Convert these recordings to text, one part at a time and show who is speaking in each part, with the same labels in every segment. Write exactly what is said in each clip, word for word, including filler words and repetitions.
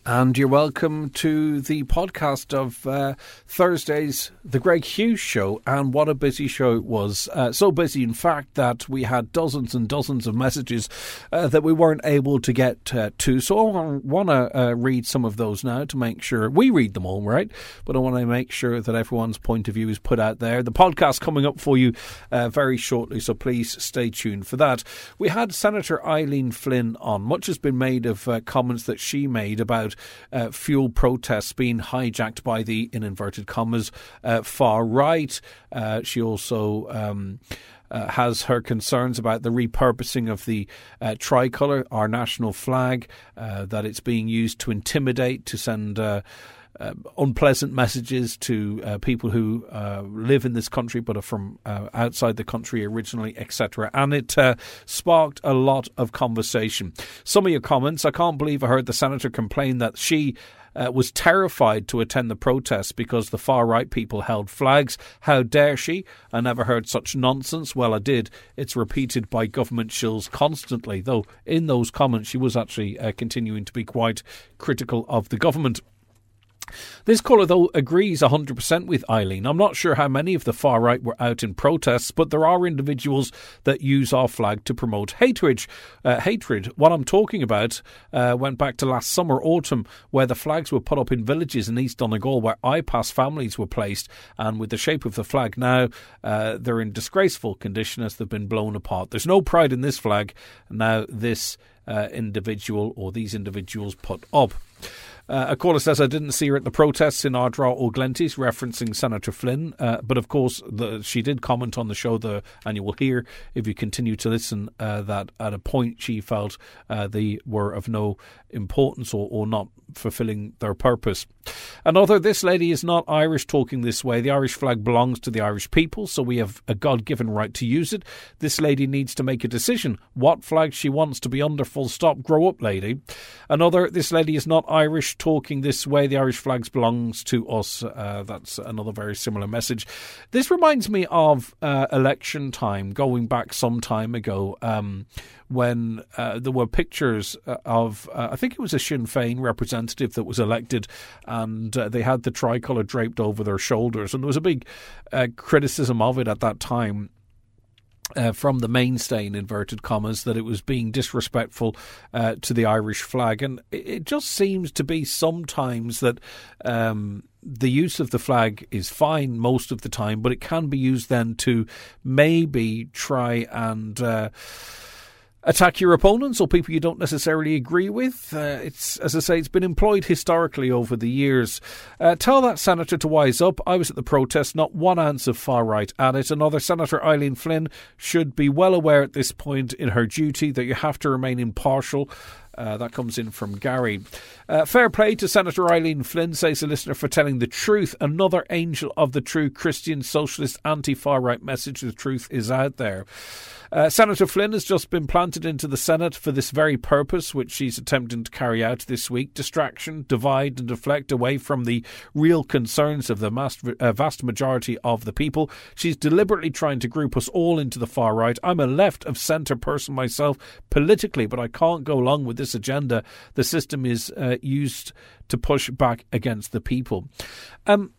Speaker 1: And you're welcome to the podcast of uh, Thursday's The Greg Hughes Show. And what a busy show it was. Uh, so busy, in fact, that we had dozens and dozens of messages uh, that we weren't able to get uh, to. So I want to uh, read some of those now to make sure we read them all, right? But I want to make sure that everyone's point of view is put out there. The podcast coming up for you uh, very shortly, so please stay tuned for that. We had Senator Eileen Flynn on. Much has been made of uh, comments that she made about Uh, fuel protests being hijacked by the, in inverted commas, uh, far right. Uh, she also um, uh, has her concerns about the repurposing of the uh, tricolour, our national flag, uh, that it's being used to intimidate, to send uh, Uh, unpleasant messages to uh, people who uh, live in this country but are from uh, outside the country originally, et cetera. And it uh, sparked a lot of conversation. Some of your comments, I can't believe I heard the senator complain that she Uh, was terrified to attend the protests because the far-right people held flags. How dare she? I never heard such nonsense. Well, I did. It's repeated by government shills constantly, though in those comments she was actually uh, continuing to be quite critical of the government. This caller, though, agrees one hundred percent with Eileen. I'm not sure how many of the far right were out in protests, but there are individuals that use our flag to promote hatred. Uh, hatred. What I'm talking about uh, went back to last summer, autumn, where the flags were put up in villages in East Donegal where I PAS families were placed, and with the shape of the flag now, uh, they're in disgraceful condition as they've been blown apart. There's no pride in this flag. Now this uh, individual or these individuals put up. Uh, a caller says, I didn't see her at the protests in Ardra or Glenties, referencing Senator Flynn. Uh, but of course, the, she did comment on the show, the, and you will hear, if you continue to listen, uh, that at a point she felt uh, they were of no importance or, or not fulfilling their purpose. Another, this lady is not Irish talking this way. The Irish flag belongs to the Irish people, so we have a God-given right to use it. This lady needs to make a decision what flag she wants to be under, full stop. Grow up, lady. Another, this lady is not Irish talking this way. The Irish flag belongs to us. Uh, that's another very similar message. This reminds me of uh, election time, going back some time ago, um, when uh, there were pictures of, uh, I think it was a Sinn Féin representative that was elected, and uh, they had the tricolour draped over their shoulders, and there was a big uh, criticism of it at that time. Uh, from the mainstay, in inverted commas, that it was being disrespectful uh, to the Irish flag. And it just seems to be sometimes that um, the use of the flag is fine most of the time, but it can be used then to maybe try and Uh, attack your opponents or people you don't necessarily agree with. Uh, it's, as I say, it's been employed historically over the years. Uh, tell that senator to wise up. I was at the protest, not one ounce of far right at it. Another, Senator Eileen Flynn should be well aware at this point in her duty that you have to remain impartial. Uh, that comes in from Gary. Uh, fair play to Senator Eileen Flynn, says a listener, for telling the truth. Another angel of the true Christian, socialist, anti-far right message. The truth is out there. Uh, Senator Flynn has just been planted into the Senate for this very purpose, which she's attempting to carry out this week. Distraction, divide and deflect away from the real concerns of the vast, uh, vast majority of the people. She's deliberately trying to group us all into the far right. I'm a left of centre person myself politically, but I can't go along with this agenda. The system is uh, used to push back against the people. Um,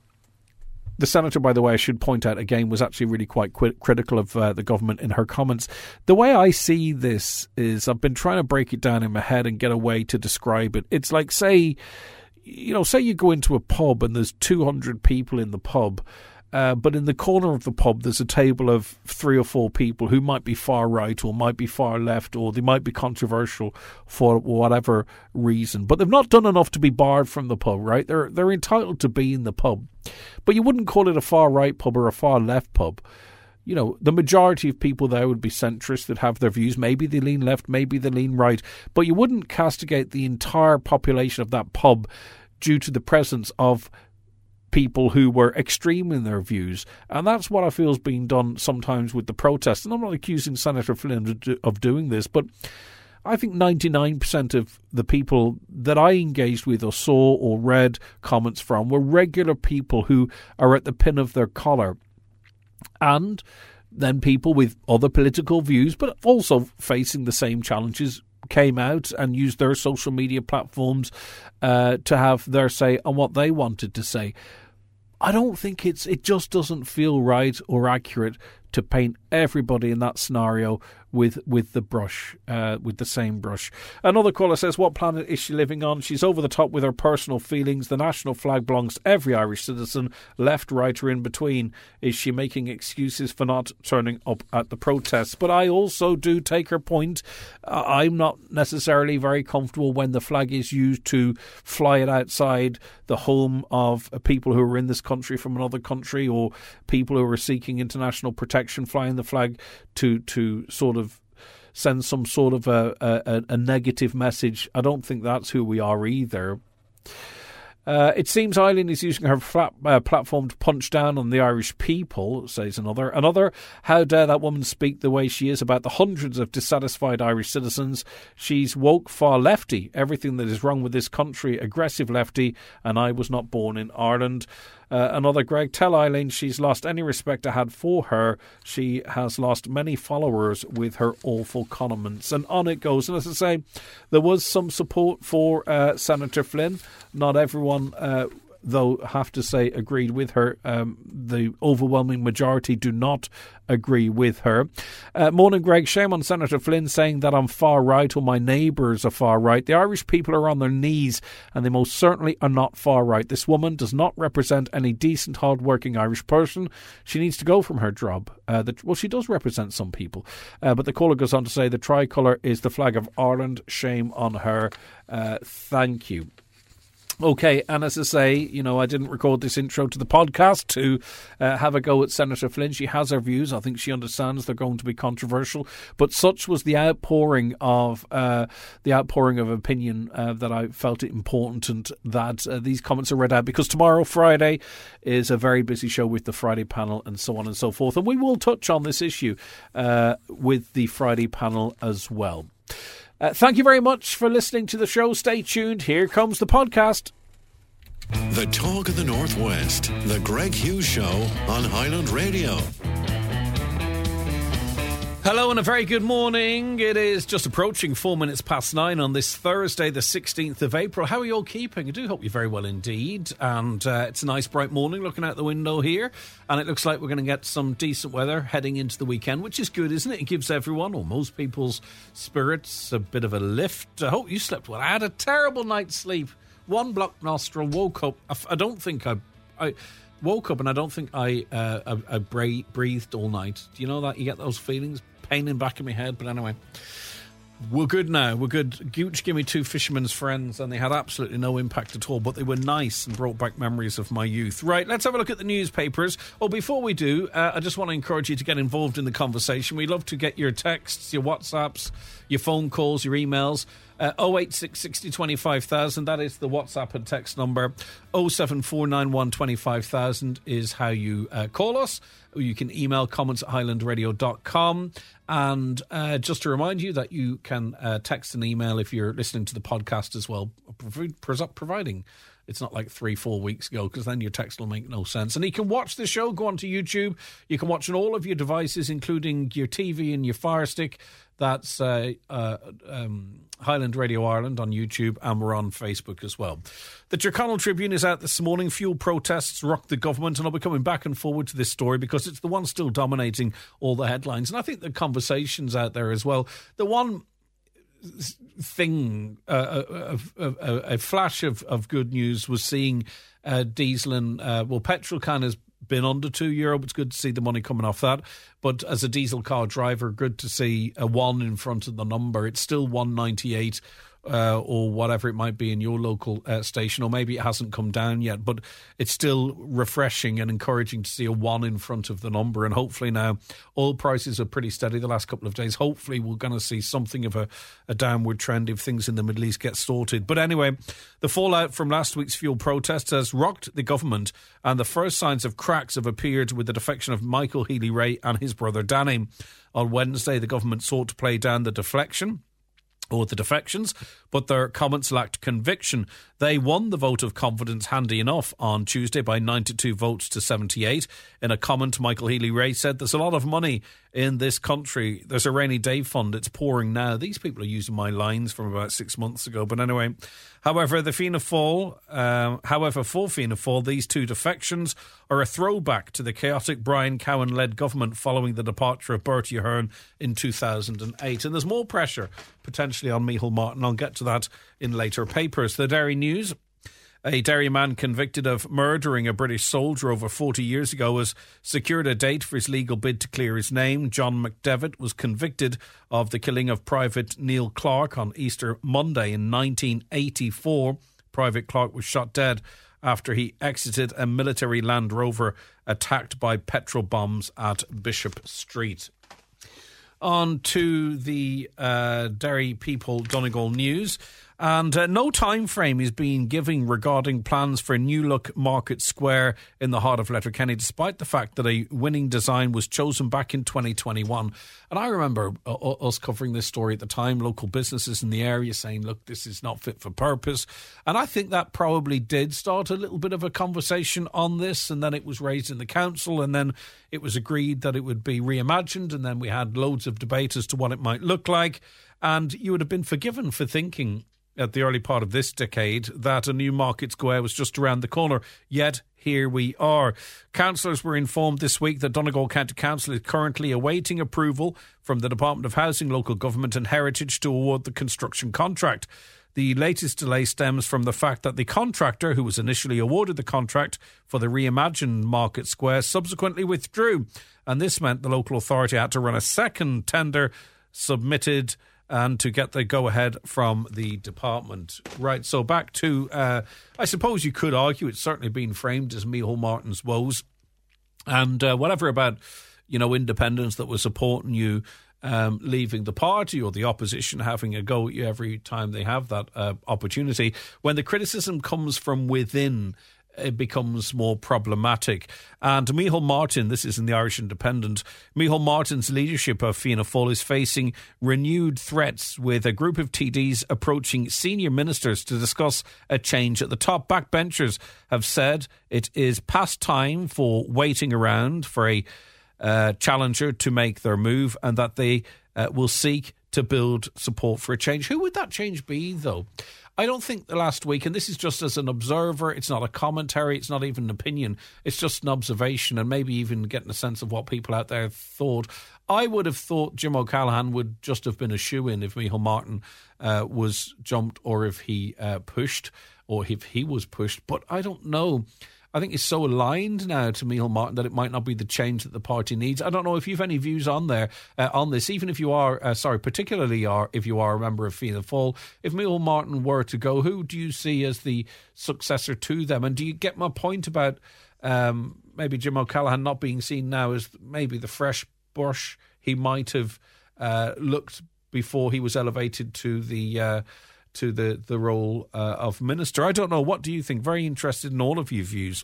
Speaker 1: The senator, by the way, I should point out again, was actually really quite qu- critical of uh, the government in her comments. The way I see this is, I've been trying to break it down in my head and get a way to describe it. It's like, say, you know, say you go into a pub and there's two hundred people in the pub. Uh, but in the corner of the pub, there's a table of three or four people who might be far right or might be far left, or they might be controversial for whatever reason. But they've not done enough to be barred from the pub, right? They're they're entitled to be in the pub. But you wouldn't call it a far right pub or a far left pub. You know, the majority of people there would be centrists that have their views. Maybe they lean left, maybe they lean right. But you wouldn't castigate the entire population of that pub due to the presence of people who were extreme in their views. And that's what I feel is being done sometimes with the protests. And I'm not accusing Senator Flynn of doing this, but I think ninety-nine percent of the people that I engaged with or saw or read comments from were regular people who are at the pin of their collar. And then people with other political views, but also facing the same challenges came out and used their social media platforms uh, to have their say on what they wanted to say. I don't think it's, it just doesn't feel right or accurate to paint everybody in that scenario with with the brush, uh, with the same brush. Another caller says, what planet is she living on? She's over the top with her personal feelings. The national flag belongs to every Irish citizen, left, right or in between. Is she making excuses for not turning up at the protests? But I also do take her point. Uh, I'm not necessarily very comfortable when the flag is used to fly it outside the home of people who are in this country from another country, or people who are seeking international protection, flying the flag to, to sort of send some sort of a, a, a negative message. I don't think that's who we are either. Uh, it seems Eileen is using her flat, uh, platform to punch down on the Irish people, says another. Another, how dare that woman speak the way she is about the hundreds of dissatisfied Irish citizens. She's woke, far lefty, everything that is wrong with this country, aggressive lefty, and I was not born in Ireland. Uh, another, Greg, tell Eileen she's lost any respect I had for her. She has lost many followers with her awful comments. And on it goes. And as I say, there was some support for uh, Senator Flynn. Not everyone, uh, though, have to say, agreed with her. Um, the overwhelming majority do not agree with her. Uh, morning, Greg. Shame on Senator Flynn saying that I'm far right or my neighbours are far right. The Irish people are on their knees and they most certainly are not far right. This woman does not represent any decent, hard-working Irish person. She needs to go from her job. Uh, the, well, she does represent some people. Uh, but the caller goes on to say the tricolour is the flag of Ireland. Shame on her. Uh, thank you. Okay, and as I say, you know, I didn't record this intro to the podcast to uh, have a go at Senator Flynn. She has her views. I think she understands they're going to be controversial. But such was the outpouring of uh, the outpouring of opinion uh, that I felt it important that uh, these comments are read out, because tomorrow, Friday, is a very busy show with the Friday panel and so on and so forth. And we will touch on this issue uh, with the Friday panel as well. Uh, thank you very much for listening to the show. Stay tuned. Here comes the podcast.
Speaker 2: The Talk of the Northwest, the Greg Hughes Show on Highland Radio.
Speaker 1: Hello and a very good morning. It is just approaching four minutes past nine on this Thursday, the sixteenth of April. How are you all keeping? I do hope you're very well indeed. And uh, it's a nice bright morning looking out the window here. And it looks like we're going to get some decent weather heading into the weekend, which is good, isn't it? It gives everyone, or most people's spirits, a bit of a lift. I hope you slept well. I had a terrible night's sleep. One blocked nostril, woke up. I, I don't think I... I woke up and I don't think I, uh, I, I breathed all night. Do you know that? You get those feelings? Pain in the back of my head. But anyway, we're good now. We're good. Gooch gave me two fishermen's friends and they had absolutely no impact at all, but they were nice and brought back memories of my youth. Right, let's have a look at the newspapers. Oh, before we do, uh, I just want to encourage you to get involved in the conversation. We love to get your texts, your WhatsApps, your phone calls, your emails. Uh, oh eight six, sixty, twenty-five thousand, that is the WhatsApp and text number. oh seven four nine one, twenty-five thousand is how you uh, call us. You can email comments at highland radio dot com. And uh, just to remind you that you can uh, text and email if you're listening to the podcast as well, providing it's not like three, four weeks ago, because then your text will make no sense. And you can watch the show, go onto YouTube. You can watch on all of your devices, including your T V and your Fire Stick. That's uh, uh, um, Highland Radio Ireland on YouTube, and we're on Facebook as well. The Tyrconnell Tribune is out this morning. Fuel protests rock the government, and I'll be coming back and forward to this story because it's the one still dominating all the headlines. And I think the conversation's out there as well. The one thing, uh, a, a, a, a flash of, of good news was seeing uh, diesel and, uh, well, petrol can has been under two euro. It's good to see the money coming off that. But as a diesel car driver, good to see a one in front of the number. It's still one ninety-eight uh, or whatever it might be in your local uh, station, or maybe it hasn't come down yet, but it's still refreshing and encouraging to see a one in front of the number. And hopefully now oil prices are pretty steady the last couple of days. Hopefully we're going to see something of a, a downward trend if things in the Middle East get sorted. But anyway, the fallout from last week's fuel protests has rocked the government, and the first signs of cracks have appeared with the defection of Michael Healy-Rae and his brother Danny. On Wednesday, the government sought to play down the deflection or the defections, but their comments lacked conviction. They won the vote of confidence handy enough on Tuesday by ninety-two votes to seventy-eight. In a comment, Michael Healy-Rae said there's a lot of money in this country. There's a rainy day fund. It's pouring now. These people are using my lines from about six months ago. But anyway, however, the Fianna Fáil, um, however, for Fianna Fáil, these two defections are a throwback to the chaotic Brian Cowan-led government following the departure of Bertie Ahern in two thousand eight. And there's more pressure potentially on Micheál Martin. I'll get to that in later papers. The Derry News. A Derry man convicted of murdering a British soldier over forty years ago has secured a date for his legal bid to clear his name. John McDevitt was convicted of the killing of Private Neil Clark on Easter Monday in nineteen eighty-four. Private Clark was shot dead after he exited a military Land Rover attacked by petrol bombs at Bishop Street. On to the uh, Derry People Donegal News. And uh, no time frame is being given regarding plans for a new look Market Square in the heart of Letterkenny, despite the fact that a winning design was chosen back in twenty twenty-one. And I remember uh, us covering this story at the time, local businesses in the area saying, look, this is not fit for purpose. And I think that probably did start a little bit of a conversation on this, and then it was raised in the council, and then it was agreed that it would be reimagined, and then we had loads of debate as to what it might look like. And you would have been forgiven for thinking at the early part of this decade that a new Market Square was just around the corner. Yet here we are. Councillors were informed this week that Donegal County Council is currently awaiting approval from the Department of Housing, Local Government and Heritage to award the construction contract. The latest delay stems from the fact that the contractor, who was initially awarded the contract for the reimagined Market Square, subsequently withdrew. And this meant the local authority had to run a second tender submitted and to get the go-ahead from the department. Right, so back to, uh, I suppose you could argue it's certainly been framed as Micheál Martin's woes. And uh, whatever about, you know, independents that were supporting you um, leaving the party, or the opposition having a go at you every time they have that uh, opportunity, when the criticism comes from within, it becomes more problematic. And Micheál Martin, this is in the Irish Independent, Micheál Martin's leadership of Fianna Fáil is facing renewed threats, with a group of T Ds approaching senior ministers to discuss a change at the top. Backbenchers have said it is past time for waiting around for a uh, challenger to make their move, and that they uh, will seek to build support for a change. Who would that change be, though? I don't think the last week, and this is just as an observer, it's not a commentary, it's not even an opinion, it's just an observation, and maybe even getting a sense of what people out there thought. I would have thought Jim O'Callaghan would just have been a shoo-in if Micheál Martin uh, was jumped, or if he uh, pushed, or if he was pushed, but I don't know. I think it's so aligned now to Micheál Martin that it might not be the change that the party needs. I don't know if you've any views on there uh, on this, even if you are, uh, sorry, particularly are if you are a member of Fianna Fáil. If Micheál Martin were to go, who do you see as the successor to them? And do you get my point about um, maybe Jim O'Callaghan not being seen now as maybe the fresh brush he might have uh, looked before he was elevated to the uh, to the, the role uh, of minister? I don't know. What do you think? Very interested in all of your views.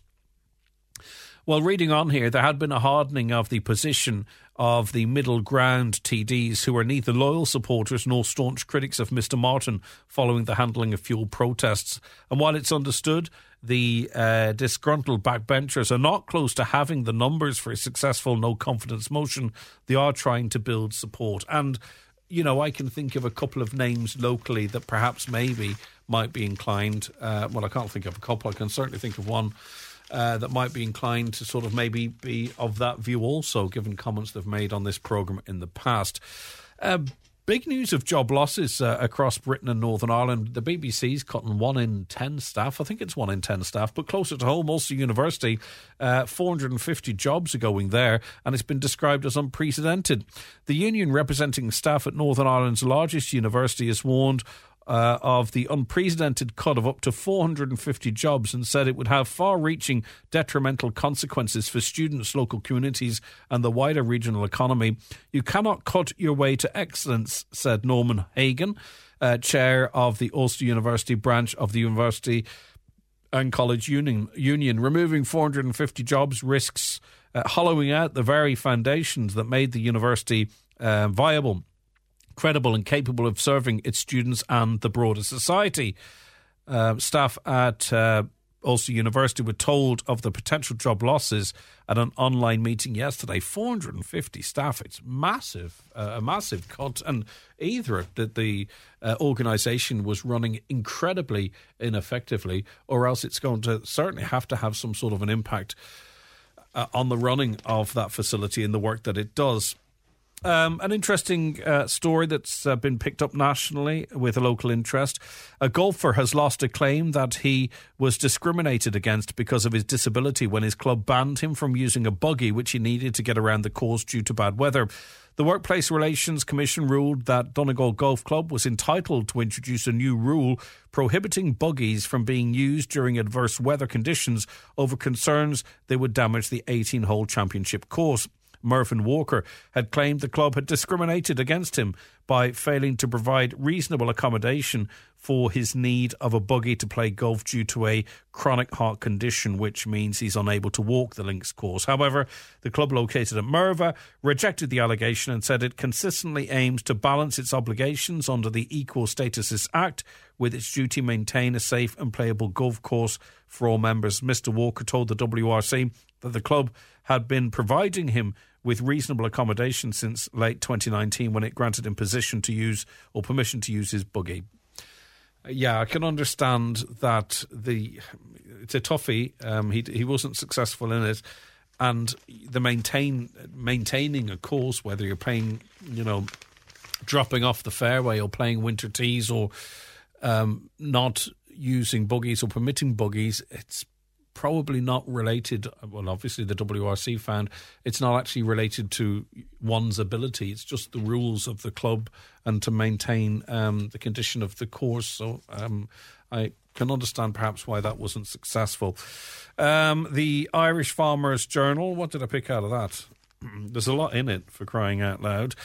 Speaker 1: Well, reading on here, there had been a hardening of the position of the middle ground T Ds, who are neither loyal supporters nor staunch critics of Mister Martin following the handling of fuel protests. And while it's understood the uh, disgruntled backbenchers are not close to having the numbers for a successful no-confidence motion, they are trying to build support. And you know, I can think of a couple of names locally that perhaps maybe might be inclined. Uh, well, I can't think of a couple. I can certainly think of one uh, that might be inclined to sort of maybe be of that view also, given comments they've made on this programme in the past. Uh, Big news of job losses uh, across Britain and Northern Ireland. The B B C's cutting one in ten staff. I think it's one in ten staff. But closer to home, Ulster University, uh, four hundred fifty jobs are going there, and it's been described as unprecedented. The union representing staff at Northern Ireland's largest university has warned Uh, of the unprecedented cut of up to four hundred fifty jobs, and said it would have far-reaching detrimental consequences for students, local communities and the wider regional economy. You cannot cut your way to excellence, said Norman Hagan, uh, chair of the Ulster University branch of the University and College Union. Union. Removing four hundred fifty jobs risks uh, hollowing out the very foundations that made the university uh, viable, credible and capable of serving its students and the broader society. Uh, staff at uh, Ulster University were told of the potential job losses at an online meeting yesterday. four hundred fifty staff. It's massive, uh, a massive cut. And either that the uh, organisation was running incredibly ineffectively, or else it's going to certainly have to have some sort of an impact uh, on the running of that facility and the work that it does. Um, an interesting uh, story that's uh, been picked up nationally with a local interest. A golfer has lost a claim that he was discriminated against because of his disability when his club banned him from using a buggy which he needed to get around the course due to bad weather. The Workplace Relations Commission ruled that Donegal Golf Club was entitled to introduce a new rule prohibiting buggies from being used during adverse weather conditions over concerns they would damage the eighteen-hole championship course. Mervyn Walker had claimed the club had discriminated against him by failing to provide reasonable accommodation for his need of a buggy to play golf due to a chronic heart condition, which means he's unable to walk the links course. However, the club located at Merva rejected the allegation and said it consistently aims to balance its obligations under the Equal Statuses Act with its duty to maintain a safe and playable golf course for all members. Mister Walker told the W R C that the club had been providing him with reasonable accommodation since late twenty nineteen when it granted him position to use or permission to use his buggy. Yeah, I can understand that the it's a toughie. Um, he he wasn't successful in it, and the maintain maintaining a course, whether you're playing, you know, dropping off the fairway or playing winter tees or um, not using buggies or permitting buggies, it's probably not related. Well, obviously the W R C found it's not actually related to one's ability. It's just the rules of the club and to maintain um, the condition of the course. So um, I can understand perhaps why that wasn't successful. Um, the Irish Farmers Journal, what did I pick out of that? There's a lot in it, for crying out loud.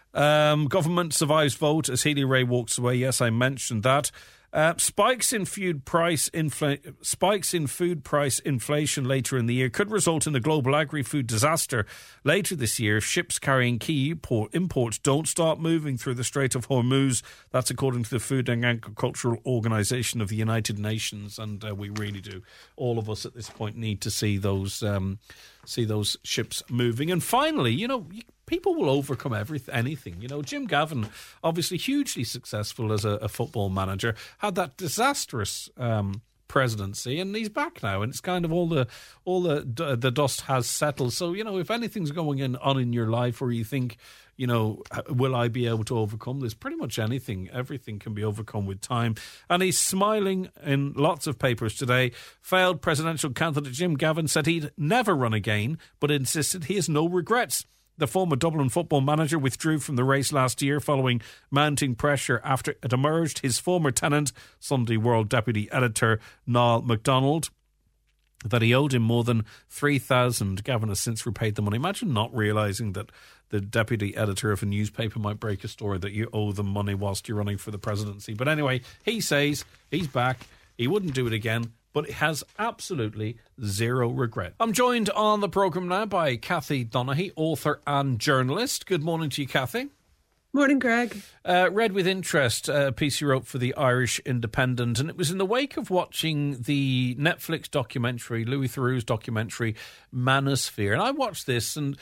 Speaker 1: Um, government survives vote as Healy-Rae walks away. Yes, I mentioned that. Uh, spikes in food price infl- spikes in food price inflation later in the year could result in a global agri-food disaster later this year if ships carrying key import- imports don't start moving through the Strait of Hormuz. That's according to the Food and Agricultural Organization of the United Nations, and uh, we really do. All of us at this point need to see those um, see those ships moving. And finally, you know, you, people will overcome everything, anything. You know, Jim Gavin, obviously hugely successful as a, a football manager, had that disastrous um, presidency, and he's back now, and it's kind of all the all the the dust has settled. So, you know, if anything's going in, on in your life where you think, you know, will I be able to overcome this? Pretty much anything, everything can be overcome with time. And he's smiling in lots of papers today. Failed presidential candidate Jim Gavin said he'd never run again, but insisted he has no regrets. The former Dublin football manager withdrew from the race last year following mounting pressure after it emerged his former tenant, Sunday World deputy editor Niall MacDonald, that he owed him more than three thousand. Gavin has since repaid the money. Imagine not realising that the deputy editor of a newspaper might break a story that you owe them money whilst you're running for the presidency. But anyway, he says he's back. He wouldn't do it again, but it has absolutely zero regret. I'm joined on the programme now by Cathy Donaghy, author and journalist. Good morning to you, Cathy.
Speaker 3: Morning, Greg.
Speaker 1: Uh, read with interest a piece you wrote for the Irish Independent, and it was in the wake of watching the Netflix documentary, Louis Theroux's documentary, Manosphere. And I watched this, and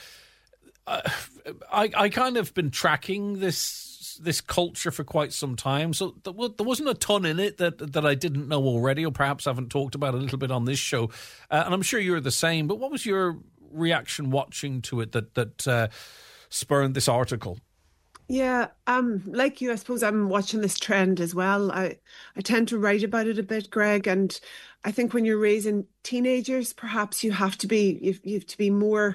Speaker 1: uh, I, I kind of been tracking this this culture for quite some time, so there wasn't a ton in it that that I didn't know already, or perhaps haven't talked about a little bit on this show. Uh, and I'm sure you're the same. But what was your reaction watching to it that that uh, spurred this article?
Speaker 3: Yeah, um, like you, I suppose I'm watching this trend as well. I, I tend to write about it a bit, Greg, and I think when you're raising teenagers, perhaps you have to be you, you have to be more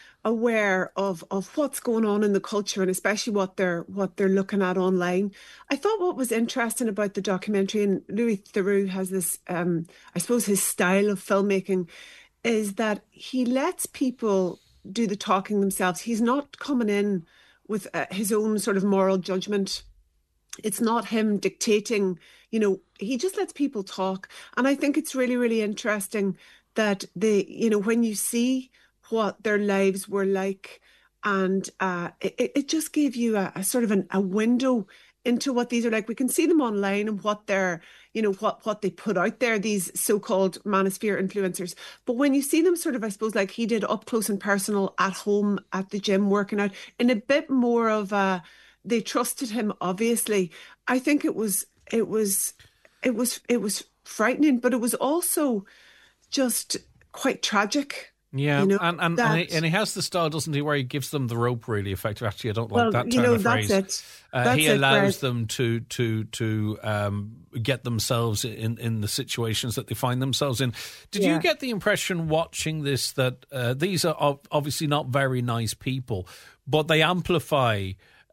Speaker 3: aware of of what's going on in the culture, and especially what they're what they're looking at online. I thought what was interesting about the documentary, and Louis Theroux has this, um, I suppose his style of filmmaking, is that he lets people do the talking themselves. He's not coming in with uh, his own sort of moral judgment. It's not him dictating, you know, he just lets people talk. And I think it's really, really interesting that they, you know, when you see what their lives were like, and uh, it, it just gave you a, a sort of an, a window into what these are like. We can see them online and what they're, you know, what, what they put out there, these so-called manosphere influencers. But when you see them sort of, I suppose, like he did up close and personal at home, at the gym, working out, in a bit more of a, they trusted him, obviously. I think it was, it was, it was, it was frightening, but it was also just quite tragic.
Speaker 1: Yeah,
Speaker 3: you know,
Speaker 1: and and,
Speaker 3: that,
Speaker 1: and, he, and he has the style, doesn't he, where he gives them the rope, really effective. Actually, I don't like
Speaker 3: well,
Speaker 1: that
Speaker 3: you
Speaker 1: turn
Speaker 3: know,
Speaker 1: of
Speaker 3: that's
Speaker 1: phrase.
Speaker 3: it.
Speaker 1: Uh,
Speaker 3: That's
Speaker 1: he
Speaker 3: it,
Speaker 1: allows
Speaker 3: Brad.
Speaker 1: them to to to um, get themselves in, in the situations that they find themselves in. Did
Speaker 3: Yeah.
Speaker 1: you get the impression watching this that uh, these are ob- obviously not very nice people, but they amplify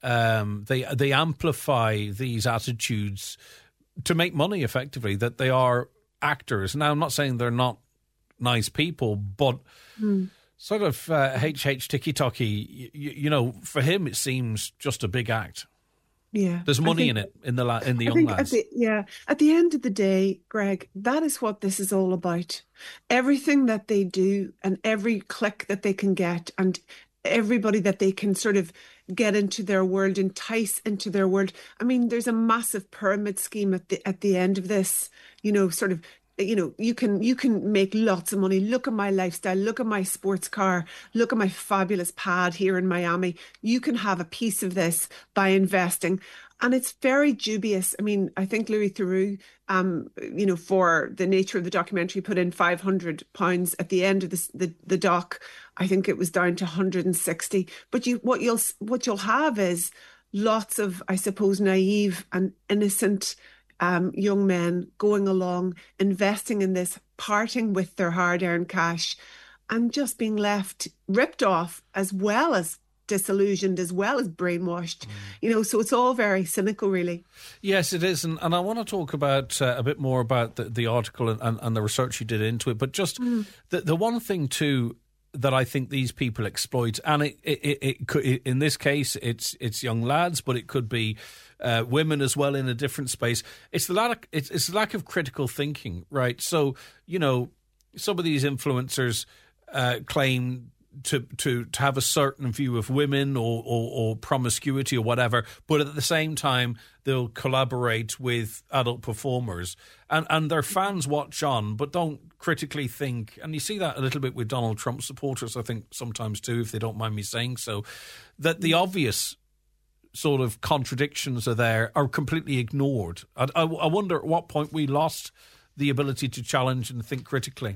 Speaker 1: um, they they amplify these attitudes to make money effectively, that they are actors? Now, I'm not saying they're not nice people, but
Speaker 3: Mm.
Speaker 1: sort of uh, H H Tiki-Toki, you, you know, for him it seems just a big act.
Speaker 3: Yeah.
Speaker 1: There's
Speaker 3: I
Speaker 1: money
Speaker 3: think-
Speaker 1: in it, in the la- in the
Speaker 3: I
Speaker 1: young
Speaker 3: think at
Speaker 1: lads.
Speaker 3: the, yeah, at the end of the day, Greg, that is what this is all about. Everything that they do and every click that they can get and everybody that they can sort of get into their world, entice into their world. I mean, there's a massive pyramid scheme at the at the end of this, you know, sort of, you know, you can you can make lots of money. Look at my lifestyle. Look at my sports car. Look at my fabulous pad here in Miami. You can have a piece of this by investing. And it's very dubious. I mean, I think Louis Theroux, um, you know, for the nature of the documentary, put in five hundred pounds at the end of the, the the doc. I think it was down to one hundred sixty. But you, what you'll what you'll have is lots of, I suppose, naive and innocent um, young men going along, investing in this, parting with their hard-earned cash, and just being left ripped off, as well as disillusioned, as well as brainwashed. Mm. You know, so it's all very cynical, really.
Speaker 1: Yes, it is. And, and I want to talk about uh, a bit more about the, the article and, and, and the research you did into it. But just mm. the, the one thing, too, that I think these people exploit, and it, it, it, it could, in this case, it's it's young lads, but it could be uh, women as well in a different space. It's the lack, it's, it's the lack of critical thinking, right? So, you know, some of these influencers uh, claim to, to to have a certain view of women or, or, or promiscuity or whatever, but at the same time they'll collaborate with adult performers, and, and their fans watch on but don't critically think. And you see that a little bit with Donald Trump supporters, I think, sometimes too, if they don't mind me saying so, that the obvious sort of contradictions are there are completely ignored. I, I, I wonder at what point we lost the ability to challenge and think critically.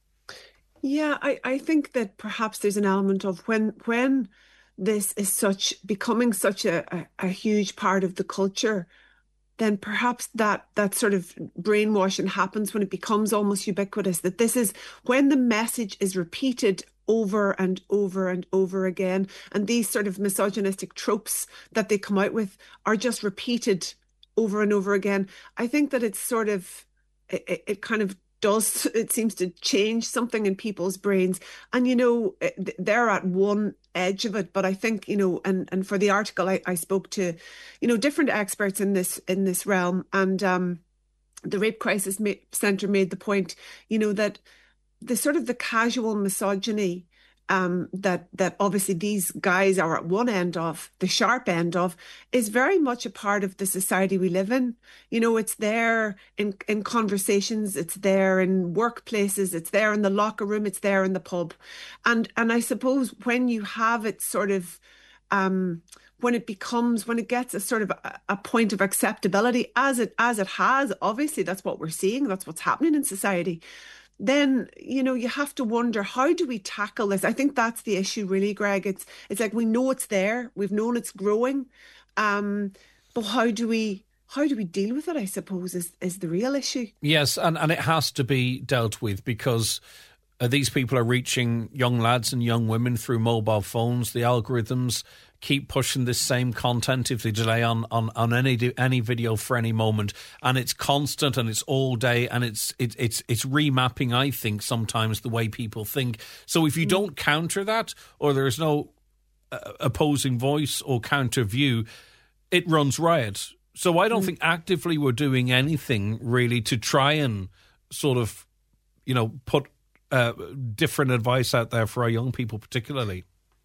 Speaker 3: Yeah, I, I think that perhaps there's an element of when when this is such becoming such a, a, a huge part of the culture, then perhaps that that sort of brainwashing happens when it becomes almost ubiquitous, that this is when the message is repeated over and over and over again, and these sort of misogynistic tropes that they come out with are just repeated over and over again. I think that it's sort of, it, it kind of does, it seems to change something in people's brains. And, you know, they're at one edge of it, but I think, you know, and, and for the article, I, I spoke to, you know, different experts in this, in this realm. And um, the Rape Crisis Centre made the point, you know, that the sort of the casual misogyny Um, that that obviously these guys are at one end of, the sharp end of, is very much a part of the society we live in. You know, it's there in, in conversations, it's there in workplaces, it's there in the locker room, it's there in the pub. And and I suppose when you have it sort of, um, when it becomes, when it gets a sort of a, a point of acceptability, as it as it has, obviously that's what we're seeing, that's what's happening in society, then, you know, you have to wonder, how do we tackle this? I think that's the issue, really, Greg. It's it's like we know it's there, we've known it's growing, um, but how do we how do we deal with it, I suppose, is, is the real issue. Yes,
Speaker 1: and, and it has to be dealt with, because uh, these people are reaching young lads and young women through mobile phones. The algorithms keep pushing this same content if they delay on, on, on any any video for any moment, and it's constant and it's all day, and it's it, it's it's remapping, I think, sometimes the way people think. So if you don't counter that, or there's no uh, opposing voice or counter view, it runs riot. So I don't mm. think actively we're doing anything really to try and sort of, you know, put uh, different advice out there for our young people particularly.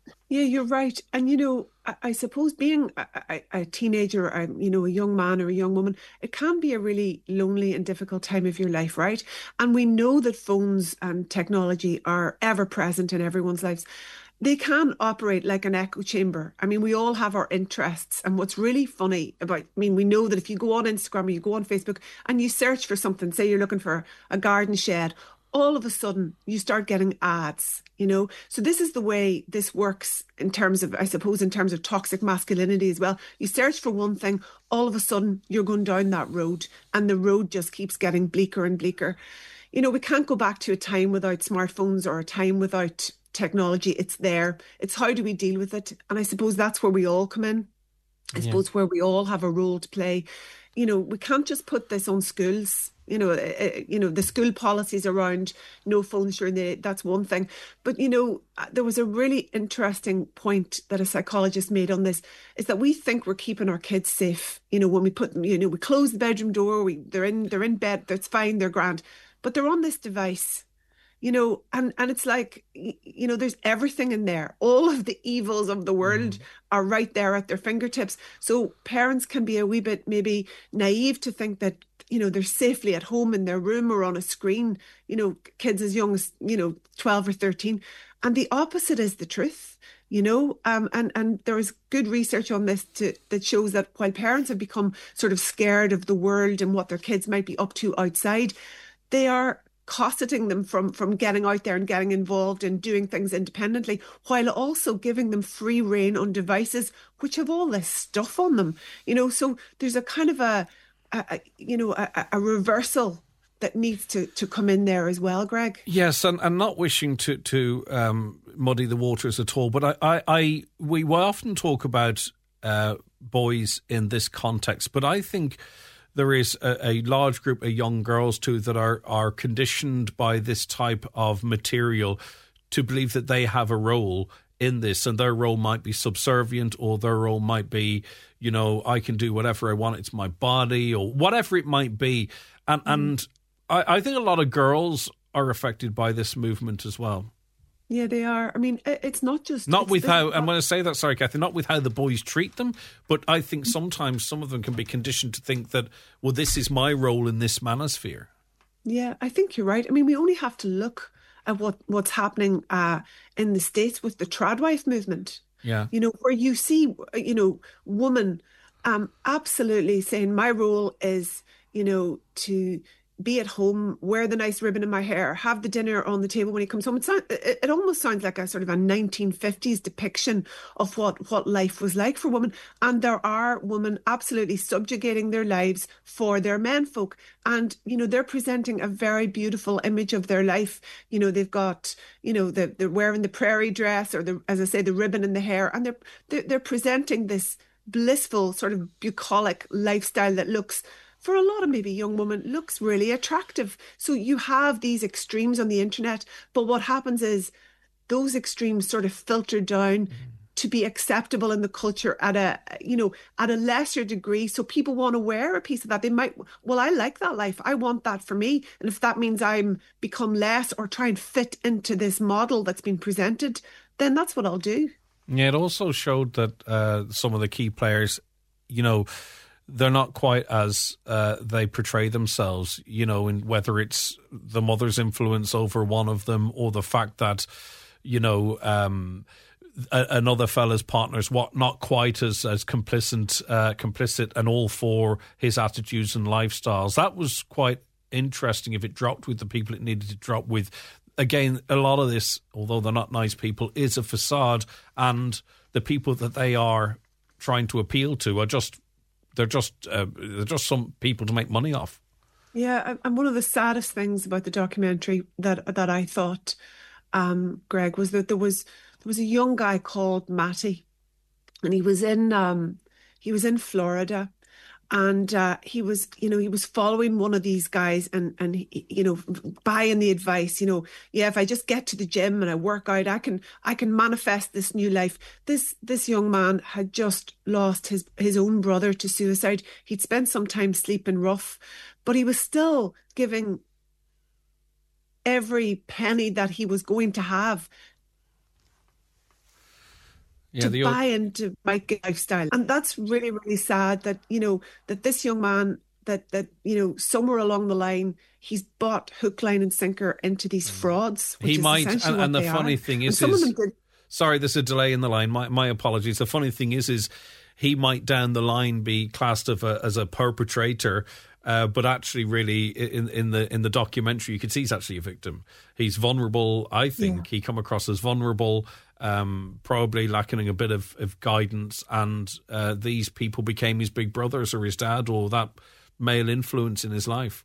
Speaker 3: Yeah, you're right. And, you know, I, I suppose being a, a, a teenager, or, you know, a young man or a young woman, it can be a really lonely and difficult time of your life, right? And we know that phones and technology are ever present in everyone's lives. They can operate like an echo chamber. I mean, we all have our interests. And what's really funny about, I mean, we know that if you go on Instagram or you go on Facebook and you search for something, say you're looking for a garden shed, all of a sudden you start getting ads, you know? So this is the way this works in terms of, I suppose, in terms of toxic masculinity as well. You search for one thing, all of a sudden you're going down that road and the road just keeps getting bleaker and bleaker. You know, we can't go back to a time without smartphones or a time without technology. It's there. It's how do we deal with it? And I suppose that's where we all come in. I suppose yeah. where we all have a role to play. You know, we can't just put this on schools. You know, uh, you know the school policies around no phones during the day, that's one thing. But, you know, there was a really interesting point that a psychologist made on this, is that we think we're keeping our kids safe. You know, when we put them, you know, we close the bedroom door, we they're in they're in bed, that's fine, they're grand. But they're on this device. You know, and, and it's like, you know, there's everything in there. All of the evils of the world mm. are right there at their fingertips. So parents can be a wee bit maybe naive to think that, you know, they're safely at home in their room or on a screen, you know, kids as young as, you know, twelve or thirteen. And the opposite is the truth, you know, um, and, and there is good research on this to, that shows that while parents have become sort of scared of the world and what their kids might be up to outside, they are cosseting them from from getting out there and getting involved and doing things independently, while also giving them free rein on devices which have all this stuff on them, you know. So there's a kind of a, a, a you know a, a reversal that needs to to come in there as well, Greg.
Speaker 1: Yes, and, and not wishing to to um, muddy the waters at all, but I, I, I we often talk about uh, boys in this context, but I think there is a, a large group of young girls too that are, are conditioned by this type of material to believe that they have a role in this, and their role might be subservient, or their role might be, you know, I can do whatever I want, it's my body, or whatever it might be. And, mm. and I, I think a lot of girls are affected by this movement as well.
Speaker 3: Yeah, they are. I mean, it's not just...
Speaker 1: Not with how... And when I say that, sorry, Kathy, not with how the boys treat them, but I think sometimes some of them can be conditioned to think that, well, this is my role in this manosphere.
Speaker 3: Yeah, I think you're right. I mean, we only have to look at what, what's happening uh, in the States with the tradwife movement.
Speaker 1: Yeah.
Speaker 3: You know, where you see, you know, women um, absolutely saying my role is, you know, to... be at home, wear the nice ribbon in my hair, have the dinner on the table when he comes home. It, sound, it, it almost sounds like a sort of a nineteen fifties depiction of what, what life was like for women. And there are women absolutely subjugating their lives for their menfolk. And, you know, they're presenting a very beautiful image of their life. You know, they've got, you know, the, they're wearing the prairie dress or, the, as I say, the ribbon in the hair. And they're, they're, they're presenting this blissful sort of bucolic lifestyle that looks, for a lot of maybe young women, looks really attractive. So you have these extremes on the internet, but what happens is those extremes sort of filter down mm. to be acceptable in the culture at a, you know, at a lesser degree. So people want to wear a piece of that. They might, well, I like that life. I want that for me. And if that means I'm become less or try and fit into this model that's been presented, then that's what I'll do.
Speaker 1: Yeah, it also showed that uh, some of the key players, you know, they're not quite as uh, they portray themselves, you know, in whether it's the mother's influence over one of them or the fact that, you know, um, a, another fella's partner's what not quite as as complicit, uh, complicit and all for his attitudes and lifestyles. That was quite interesting if it dropped with the people it needed to drop with. Again, a lot of this, although they're not nice people, is a facade, and the people that they are trying to appeal to are just... They're just uh, they're just some people to make money off.
Speaker 3: Yeah, and one of the saddest things about the documentary that that I thought, um, Greg, was that there was there was a young guy called Matty, and he was in um, he was in Florida, and uh, he was you know he was following one of these guys, and and he, you know buying the advice. You know, yeah, if I just get to the gym and I work out, I can I can manifest this new life. This this young man had just lost his his own brother to suicide. He'd spent some time sleeping rough, but he was still giving every penny that he was going to have
Speaker 1: Yeah,
Speaker 3: to
Speaker 1: the
Speaker 3: buy
Speaker 1: old...
Speaker 3: into biking lifestyle. And that's really, really sad that, you know, that this young man, that, that you know, somewhere along the line, he's bought hook, line and sinker into these frauds, which
Speaker 1: he
Speaker 3: is
Speaker 1: might,
Speaker 3: essentially
Speaker 1: and,
Speaker 3: what
Speaker 1: and the
Speaker 3: they
Speaker 1: funny
Speaker 3: are.
Speaker 1: thing
Speaker 3: And
Speaker 1: is,
Speaker 3: some
Speaker 1: is
Speaker 3: of them did.
Speaker 1: Sorry, there's a delay in the line. My my apologies. The funny thing is, is he might down the line be classed of a, as a perpetrator, uh, but actually, really, in in the in the documentary, you can see he's actually a victim. He's vulnerable. I think yeah. he come across as vulnerable, um, probably lacking a bit of, of guidance, and uh, these people became his big brothers or his dad or that male influence in his life.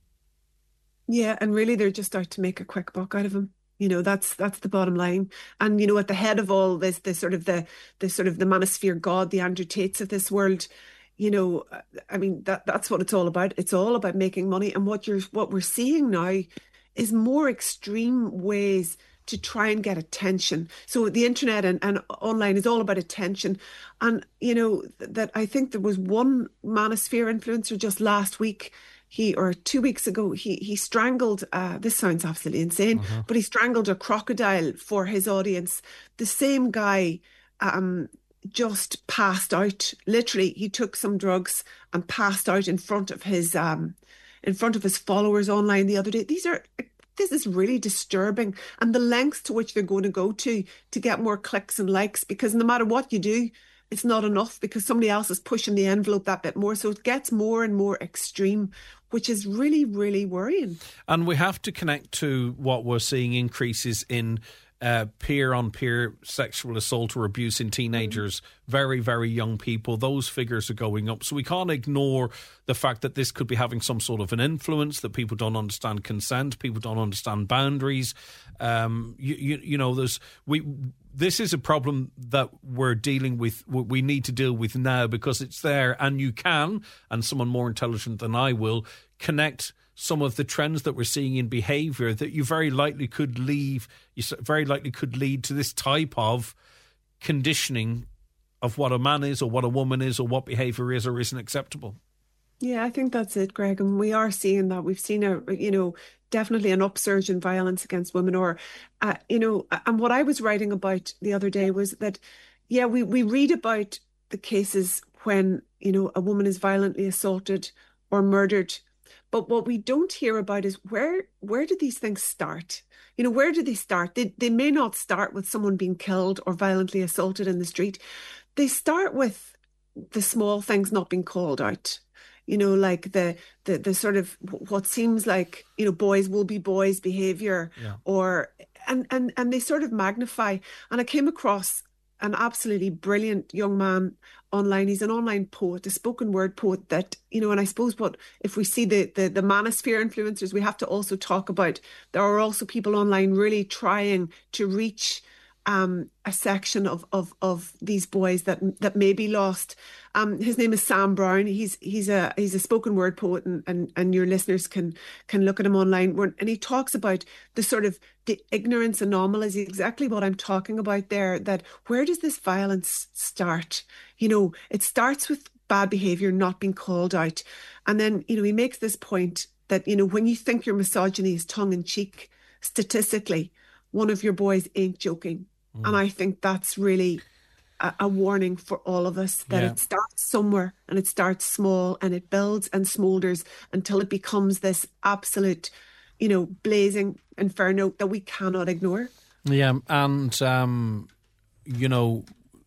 Speaker 3: Yeah, and really, they're just out to make a quick buck out of him. You know, that's that's the bottom line. And, you know, at the head of all this, the sort of the the sort of the manosphere god, the Andrew Tates of this world, you know, I mean, that that's what it's all about. It's all about making money. And what you're what we're seeing now is more extreme ways to try and get attention. So the internet and, and online is all about attention. And, you know, that I think there was one manosphere influencer just last week, He or two weeks ago, he he strangled, uh, this sounds absolutely insane, uh-huh. but he strangled a crocodile for his audience. The same guy um, just passed out. Literally, he took some drugs and passed out in front of his um, in front of his followers online the other day. These are this is really disturbing, and the lengths to which they're going to go to to get more clicks and likes, because no matter what you do, it's not enough because somebody else is pushing the envelope that bit more. So it gets more and more extreme, which is really, really worrying.
Speaker 1: And we have to connect to what we're seeing increases in uh, peer-on-peer sexual assault or abuse in teenagers, mm. very, very young people. Those figures are going up. So we can't ignore the fact that this could be having some sort of an influence, that people don't understand consent, people don't understand boundaries. Um, you, you, you know, there's we. This is a problem that we're dealing with, we need to deal with now, because it's there, and you can, and someone more intelligent than I will, connect some of the trends that we're seeing in behaviour that you very likely could leave, you very likely could lead to this type of conditioning of what a man is or what a woman is or what behaviour is or isn't acceptable.
Speaker 3: Yeah, I think that's it, Greg. And we are seeing that. We've seen a, you know, definitely an upsurge in violence against women. Or, uh, you know, and what I was writing about the other day was that, yeah, we, we read about the cases when, you know, a woman is violently assaulted or murdered. But what we don't hear about is where where do these things start? You know, where do they start? They, they may not start with someone being killed or violently assaulted in the street. They start with the small things not being called out. You know, like the, the the sort of what seems like, you know, boys will be boys behaviour, yeah. or and, and and they sort of magnify. And I came across an absolutely brilliant young man online. He's an online poet, a spoken word poet that, you know, and I suppose what if we see the the, the manosphere influencers, we have to also talk about there are also people online really trying to reach Um, a section of, of of these boys that that may be lost. Um, his name is Sam Brown. He's he's a he's a spoken word poet, and, and, and your listeners can can look at him online. And he talks about the sort of the ignorance anomalies, exactly what I'm talking about there. That where does this violence start? You know, it starts with bad behaviour not being called out, and then, you know, he makes this point that, you know, when you think your misogyny is tongue in cheek, statistically, one of your boys ain't joking. Mm. And I think that's really a, a warning for all of us, that yeah. it starts somewhere and it starts small and it builds and smoulders until it becomes this absolute, you know, blazing inferno that we cannot ignore.
Speaker 1: Yeah, and, um, you know,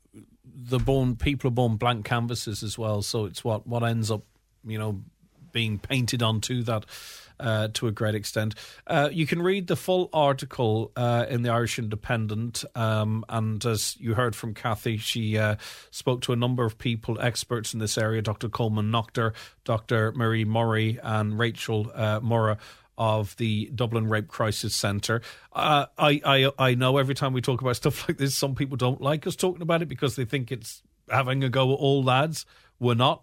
Speaker 1: the born people are born blank canvases as well. So it's what, what ends up, you know, being painted onto that uh, to a great extent. Uh, you can read the full article uh, in the Irish Independent, um, and as you heard from Kathy, she uh, spoke to a number of people, experts in this area, Doctor Coleman Noctor, Doctor Marie Murray and Rachel uh, Murrah of the Dublin Rape Crisis Centre. Uh, I, I I know every time we talk about stuff like this, some people don't like us talking about it because they think it's having a go at all lads. We're not.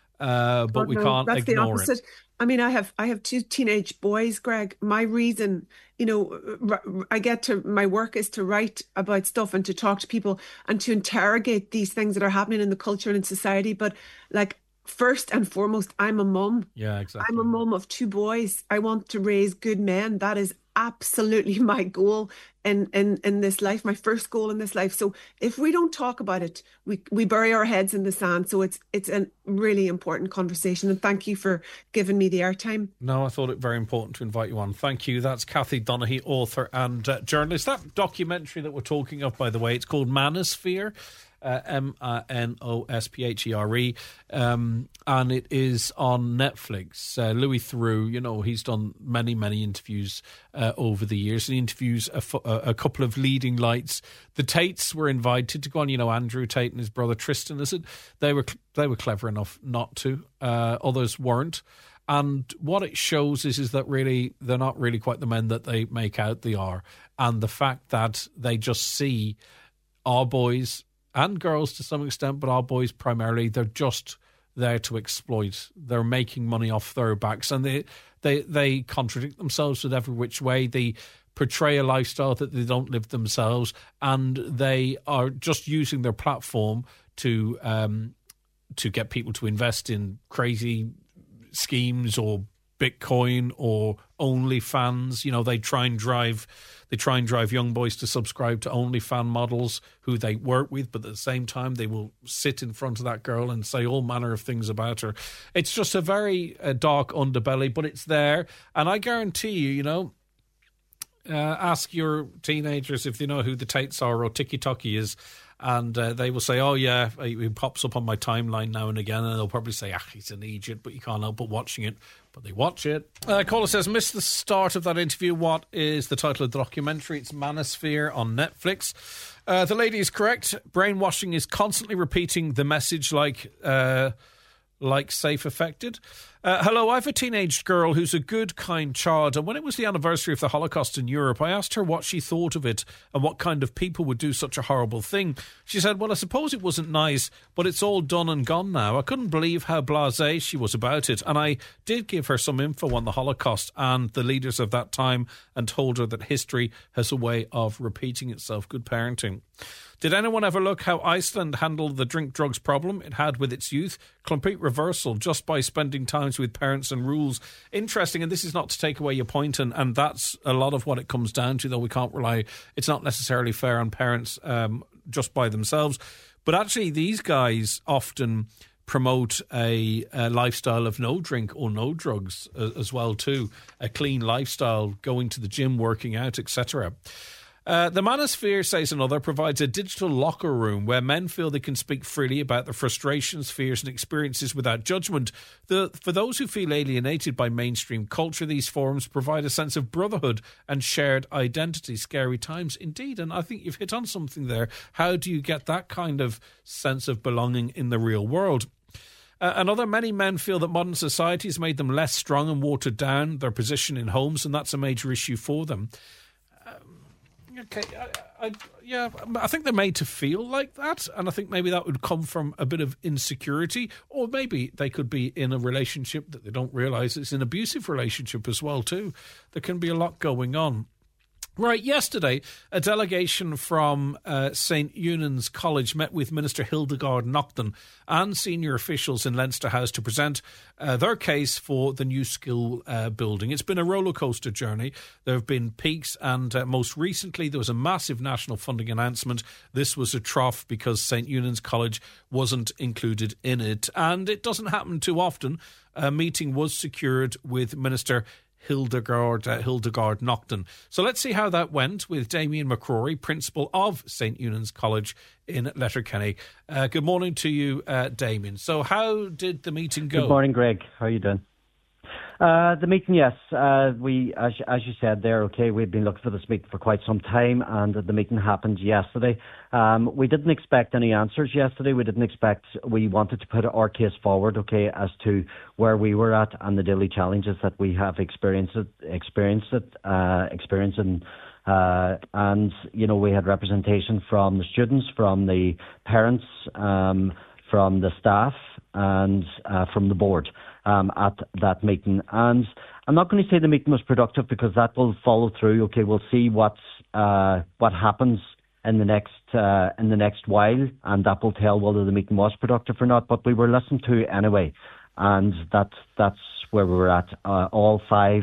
Speaker 1: Uh, but oh, we no, can't
Speaker 3: that's
Speaker 1: ignore
Speaker 3: the opposite.
Speaker 1: it.
Speaker 3: I mean, I have I have two teenage boys, Greg. My reason, you know, I get to, my work is to write about stuff and to talk to people and to interrogate these things that are happening in the culture and in society. But like, first and foremost, I'm a mum.
Speaker 1: Yeah, exactly.
Speaker 3: I'm a mum of two boys. I want to raise good men. That is absolutely my goal in, in, in this life, my first goal in this life. So if we don't talk about it, we, we bury our heads in the sand. So it's it's a really important conversation. And thank you for giving me the airtime.
Speaker 1: No, I thought it very important to invite you on. Thank you. That's Kathy Donaghy, author and uh, journalist. That documentary that we're talking of, by the way, it's called Manosphere. Uh, M A N O S P H E R E, um, and it is on Netflix. Uh, Louis Theroux, you know, he's done many, many interviews uh, over the years. He interviews a, a couple of leading lights. The Tates were invited to go on. You know, Andrew Tate and his brother Tristan. Is it? They were they were clever enough not to. Uh, others weren't. And what it shows is is that really they're not really quite the men that they make out they are, and the fact that they just see our boys and girls to some extent, but our boys primarily, they're just there to exploit. They're making money off their backs, and they they they contradict themselves with every which way. They portray a lifestyle that they don't live themselves, and they are just using their platform to um, to get people to invest in crazy schemes or Bitcoin or OnlyFans. You know, they try and drive they try and drive young boys to subscribe to OnlyFans models who they work with, but at the same time they will sit in front of that girl and say all manner of things about her. It's just a very uh, dark underbelly, but it's there. And I guarantee you, you know, uh, ask your teenagers if they know who the Tates are or Tiki Toki is, and uh, they will say, oh yeah, he pops up on my timeline now and again, and they'll probably say, ah, he's an idiot, but you can't help but watching it. But they watch it. Uh, caller says, missed the start of that interview. What is the title of the documentary? It's Manosphere on Netflix. Uh, the lady is correct. Brainwashing is constantly repeating the message like... Uh, like safe affected. Uh, hello, I have a teenage girl who's a good, kind child, and when it was the anniversary of the Holocaust in Europe, I asked her what she thought of it and what kind of people would do such a horrible thing. She said, well, I suppose it wasn't nice, but it's all done and gone now. I couldn't believe how blasé she was about it, and I did give her some info on the Holocaust and the leaders of that time and told her that history has a way of repeating itself. Good parenting. Did anyone ever look how Iceland handled the drink drugs problem it had with its youth? Complete reversal just by spending times with parents and rules. Interesting, and this is not to take away your point, and, and that's a lot of what it comes down to, though we can't rely, it's not necessarily fair on parents um, just by themselves. But actually, these guys often promote a, a lifestyle of no drink or no drugs as, as well too, a clean lifestyle, going to the gym, working out, et cetera. Uh, the Manosphere, says another, provides a digital locker room where men feel they can speak freely about their frustrations, fears and experiences without judgment. The, for those who feel alienated by mainstream culture, these forums provide a sense of brotherhood and shared identity. Scary times indeed, and I think you've hit on something there. How do you get that kind of sense of belonging in the real world? Uh, another, many men feel that modern society has made them less strong and watered down their position in homes, and that's a major issue for them. Okay, I, I, yeah, I think they're made to feel like that, and I think maybe that would come from a bit of insecurity, or maybe they could be in a relationship that they don't realise it's an abusive relationship as well too. There can be a lot going on. Right, yesterday, a delegation from uh, Saint Eunan's College met with Minister Hildegard Naughton and senior officials in Leinster House to present uh, their case for the new school uh, building. It's been a rollercoaster journey. There have been peaks, and uh, most recently there was a massive national funding announcement. This was a trough because Saint Eunan's College wasn't included in it, and it doesn't happen too often. A meeting was secured with Minister Hildegard, uh, Hildegard Naughton. So let's see how that went with Damien McCrory, principal of Saint Eunan's College in Letterkenny. Uh, good morning to you, uh, Damien. So how did the meeting go?
Speaker 4: Good morning, Greg. How are you doing? Uh, the meeting, yes. Uh, we, as, as you said there, okay, we've been looking for this meeting for quite some time, and the meeting happened yesterday. Um, we didn't expect any answers yesterday. We didn't expect, we wanted to put our case forward, okay, as to where we were at and the daily challenges that we have experienced, experienced it, uh, experiencing. Uh, and, you know, we had representation from the students, from the parents, um, from the staff, and uh, from the board um, at that meeting. And I'm not going to say the meeting was productive because that will follow through. Okay, we'll see what's, uh, what happens in the next uh, in the next while, and that will tell whether the meeting was productive or not. But we were listened to anyway, and that's that's where we were at. Uh, all five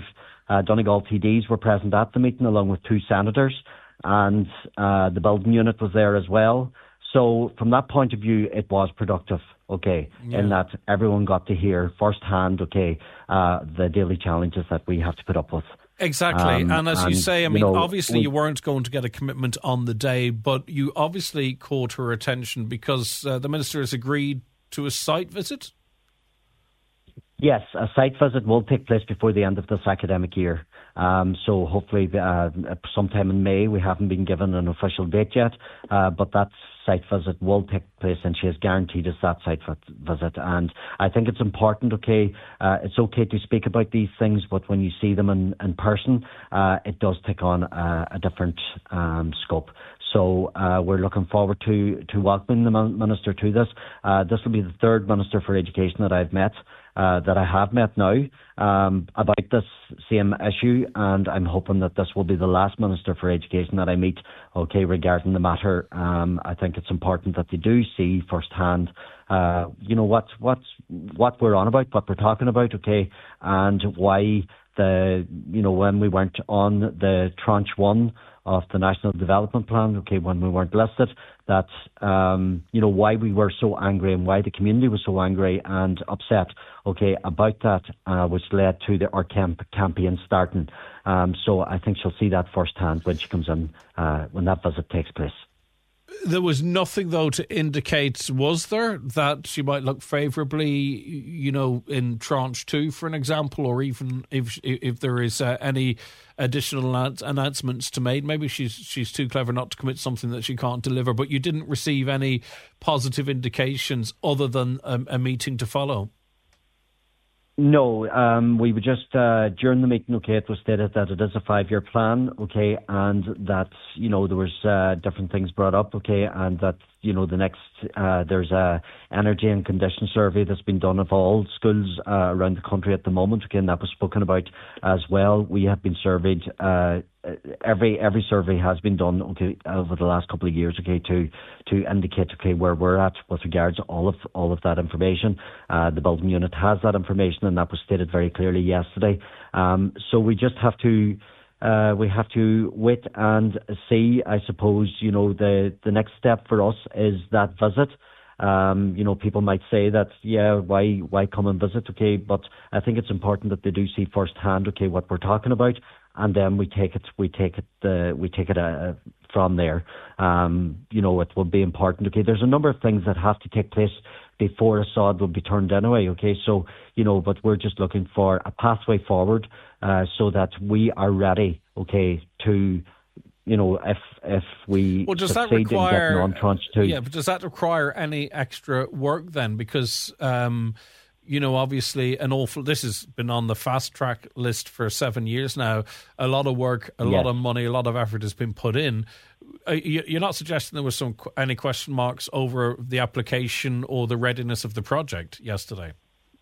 Speaker 4: Uh, Donegal T Ds were present at the meeting along with two senators, and uh, the building unit was there as well. So from that point of view, it was productive, okay, yeah. in that everyone got to hear firsthand, okay, uh, the daily challenges that we have to put up with.
Speaker 1: Exactly. Um, and as and, you say, I mean, you know, obviously we, you weren't going to get a commitment on the day, but you obviously caught her attention because uh, the Minister has agreed to a site visit?
Speaker 4: Yes, a site visit will take place before the end of this academic year. Um, so hopefully uh, sometime in May. We haven't been given an official date yet, uh, but that site visit will take place, and she has guaranteed us that site visit. And I think it's important, okay, uh, it's okay to speak about these things, but when you see them in, in person, uh, it does take on a, a different um, scope. So uh, we're looking forward to, to welcoming the Minister to this. Uh, this will be the third Minister for Education that I've met, uh, that I have met now, um, about this same issue, and I'm hoping that this will be the last Minister for Education that I meet, okay, regarding the matter. Um, I think it's important that they do see firsthand, uh, you know, what, what, what we're on about, what we're talking about, okay, and why the, you know, when we weren't on the tranche one of the National Development Plan, okay, when we weren't listed, that, um, you know, why we were so angry and why the community was so angry and upset, okay, about that, uh, which led to the, our camp, campaign starting. Um, so I think she'll see that firsthand when she comes in, uh, when that visit takes place.
Speaker 1: There was nothing, though, to indicate, was there, that she might look favourably, you know, in tranche two, for an example, or even if if there is uh, any additional announcements to make. Maybe she's she's too clever not to commit something that she can't deliver, but you didn't receive any positive indications other than a, a meeting to follow.
Speaker 4: No, um, we were just, uh, during the meeting, okay, it was stated that it is a five-year plan, okay, and that, you know, there was uh, different things brought up, okay, and that, you know, the next, uh, there's a energy and condition survey that's been done of all schools uh, around the country at the moment, okay, and that was spoken about as well. We have been surveyed, uh, every every survey has been done, okay, over the last couple of years, okay, to to indicate, okay, where we're at with regards to all of all of that information. Uh, the building unit has that information, and that was stated very clearly yesterday. Um, so we just have to. Uh, we have to wait and see, I suppose, you know, the, the next step for us is that visit. Um, you know, people might say that, yeah, why why come and visit, okay, but I think it's important that they do see firsthand, okay, what we're talking about, and then we take it, we take it, uh, we take it uh, from there. Um, you know, it will be important, okay. There's a number of things that have to take place before a sod will be turned anyway, okay. So, you know, but we're just looking for a pathway forward, uh, so that we are ready, okay, to. You know, if if we
Speaker 1: well, does
Speaker 4: succeed
Speaker 1: that require,
Speaker 4: in getting on tranche two.
Speaker 1: Yeah, but does that require any extra work then? Because, um, you know, obviously an awful, this has been on the fast track list for seven years now. A lot of work, a yes. lot of money, a lot of effort has been put in. You're not suggesting there was some any question marks over the application or the readiness of the project yesterday?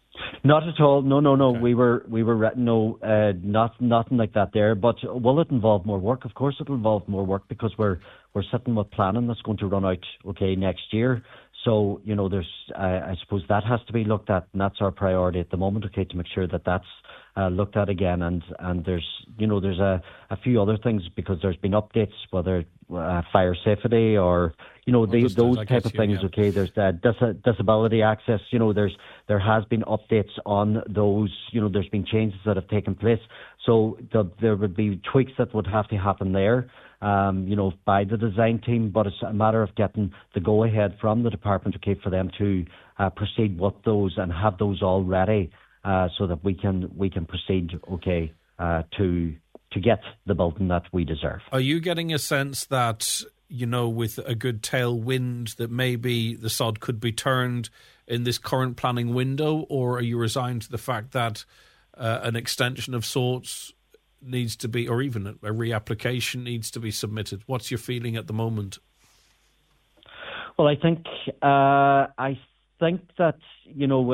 Speaker 4: Not at all. No, no, no.
Speaker 1: Okay.
Speaker 4: We were, we were, no, uh, not, nothing like that there. But will it involve more work? Of course, it'll involve more work because we're, we're sitting with planning that's going to run out, okay, next year. So, you know, there's, uh, I suppose that has to be looked at, and that's our priority at the moment, okay, to make sure that that's uh, looked at again. And, and there's, you know, there's a, a few other things because there's been updates, whether uh, fire safety or, you know, the, those type of things, yeah. okay, there's uh, dis- disability access, you know, there's, there has been updates on those, you know, there's been changes that have taken place. So the, there would be tweaks that would have to happen there. Um, you know, by the design team, but it's a matter of getting the go-ahead from the department, okay, for them to uh, proceed with those and have those all ready, uh, so that we can we can proceed, okay, uh, to to get the building that we deserve.
Speaker 1: Are you getting a sense that, you know, with a good tailwind, that maybe the sod could be turned in this current planning window, or are you resigned to the fact that uh, an extension of sorts needs to be, or even a reapplication needs to be submitted? What's your feeling at the moment?
Speaker 4: Well, I think uh, I think that, you know,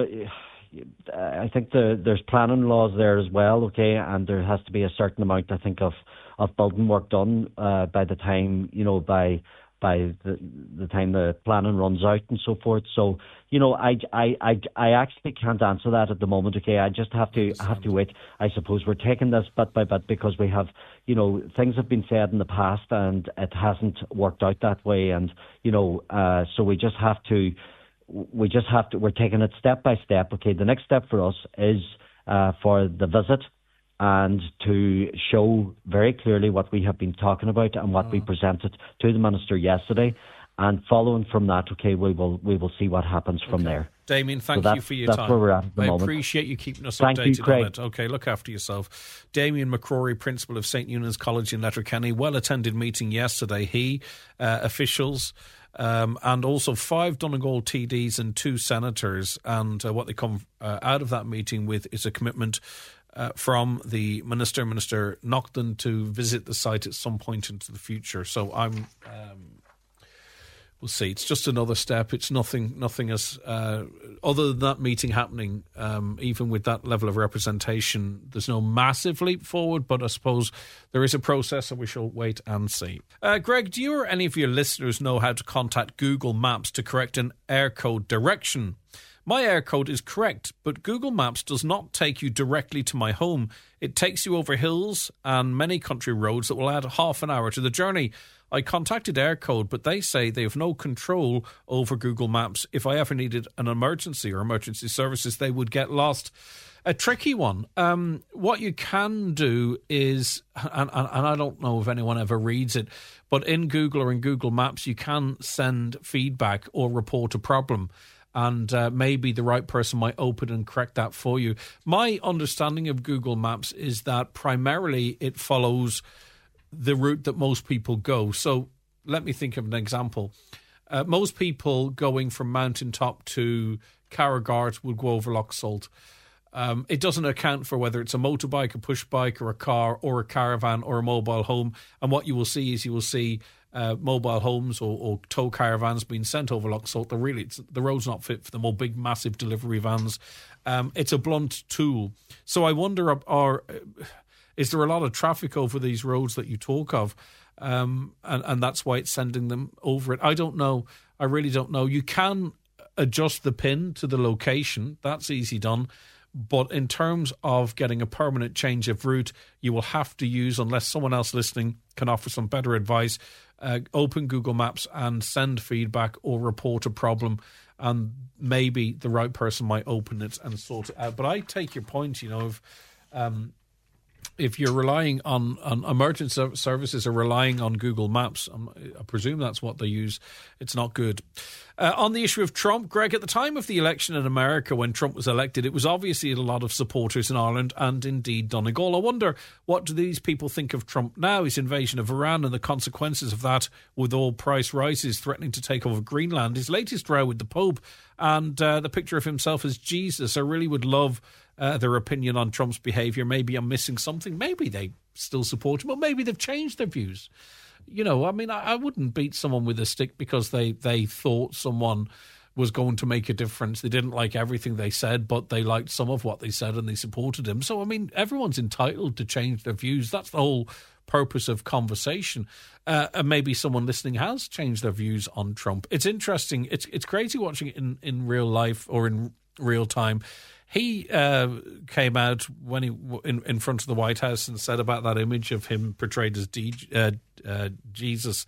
Speaker 4: I think the, there's planning laws there as well, okay, and there has to be a certain amount, I think, of, of building work done uh, by the time, you know, by by the the time the planning runs out and so forth. So, you know, I, I, I, I actually can't answer that at the moment. Okay, I just have to I have to wait. I suppose we're taking this bit by bit because we have, you know, things have been said in the past and it hasn't worked out that way, and you know, uh, so we just have to. We just have to. We're taking it step by step. Okay, the next step for us is uh, for the visit and to show very clearly what we have been talking about and what oh. we presented to the minister yesterday. And following from that, okay, we will we will see what happens from
Speaker 1: okay.
Speaker 4: there.
Speaker 1: Damien, thank
Speaker 4: so
Speaker 1: you for your
Speaker 4: that's
Speaker 1: time.
Speaker 4: That's where we're at at the
Speaker 1: I
Speaker 4: moment.
Speaker 1: appreciate you keeping us
Speaker 4: thank
Speaker 1: updated
Speaker 4: you, Craig.
Speaker 1: on it. Okay, look after yourself. Damien McCrory, Principal of Saint Eunan's College in Letterkenny, well-attended meeting yesterday. He, uh, officials... Um, and also five Donegal T Ds and two senators. And uh, what they come uh, out of that meeting with is a commitment uh, from the Minister, Minister Naughton, to visit the site at some point into the future. So I'm... Um, We'll see. It's just another step. It's nothing nothing as... Uh, other than that meeting happening, um, even with that level of representation, there's no massive leap forward, but I suppose there is a process and we shall wait and see. Uh, Greg, do you or any of your listeners know how to contact Google Maps to correct an error code direction? My error code is correct, but Google Maps does not take you directly to my home. It takes you over hills and many country roads that will add half an hour to the journey. I contacted Aircode, but they say they have no control over Google Maps. If I ever needed an emergency or emergency services, they would get lost. A tricky one. Um, what you can do is, and, and, and I don't know if anyone ever reads it, but in Google or in Google Maps, you can send feedback or report a problem. And uh, maybe the right person might open and correct that for you. My understanding of Google Maps is that primarily it follows the route that most people go. So let me think of an example. Uh, most people going from Mountaintop to Carragart would go over Loch Salt. Um, it doesn't account for whether it's a motorbike, a push bike, or a car, or a caravan, or a mobile home. And what you will see is you will see uh, mobile homes or, or tow caravans being sent over Loch Salt. They're really, it's, the road's not fit for them, or big, massive delivery vans. Um, it's a blunt tool. So I wonder, are, are is there a lot of traffic over these roads that you talk of? Um, and, and that's why it's sending them over it. I don't know. I really don't know. You can adjust the pin to the location. That's easy done. But in terms of getting a permanent change of route, you will have to use, unless someone else listening can offer some better advice, uh, open Google Maps and send feedback or report a problem. And maybe the right person might open it and sort it out. But I take your point, you know, if... Um, If you're relying on, on emergency services are relying on Google Maps, um, I presume that's what they use, it's not good. Uh, on the issue of Trump, Greg, at the time of the election in America when Trump was elected, it was obviously a lot of supporters in Ireland and indeed Donegal. I wonder, what do these people think of Trump now, his invasion of Iran and the consequences of that, with oil price rises threatening to take over Greenland, his latest row with the Pope, and uh, the picture of himself as Jesus. I really would love Uh, their opinion on Trump's behaviour. Maybe I'm missing something. Maybe they still support him, or maybe they've changed their views. You know, I mean, I, I wouldn't beat someone with a stick because they, they thought someone was going to make a difference. They didn't like everything they said, but they liked some of what they said and they supported him. So, I mean, everyone's entitled to change their views. That's the whole purpose of conversation. Uh, and maybe someone listening has changed their views on Trump. It's interesting. It's it's crazy watching it in, in real life or in real time. He uh, came out when he in, in front of the White House and said about that image of him portrayed as D, uh, uh, Jesus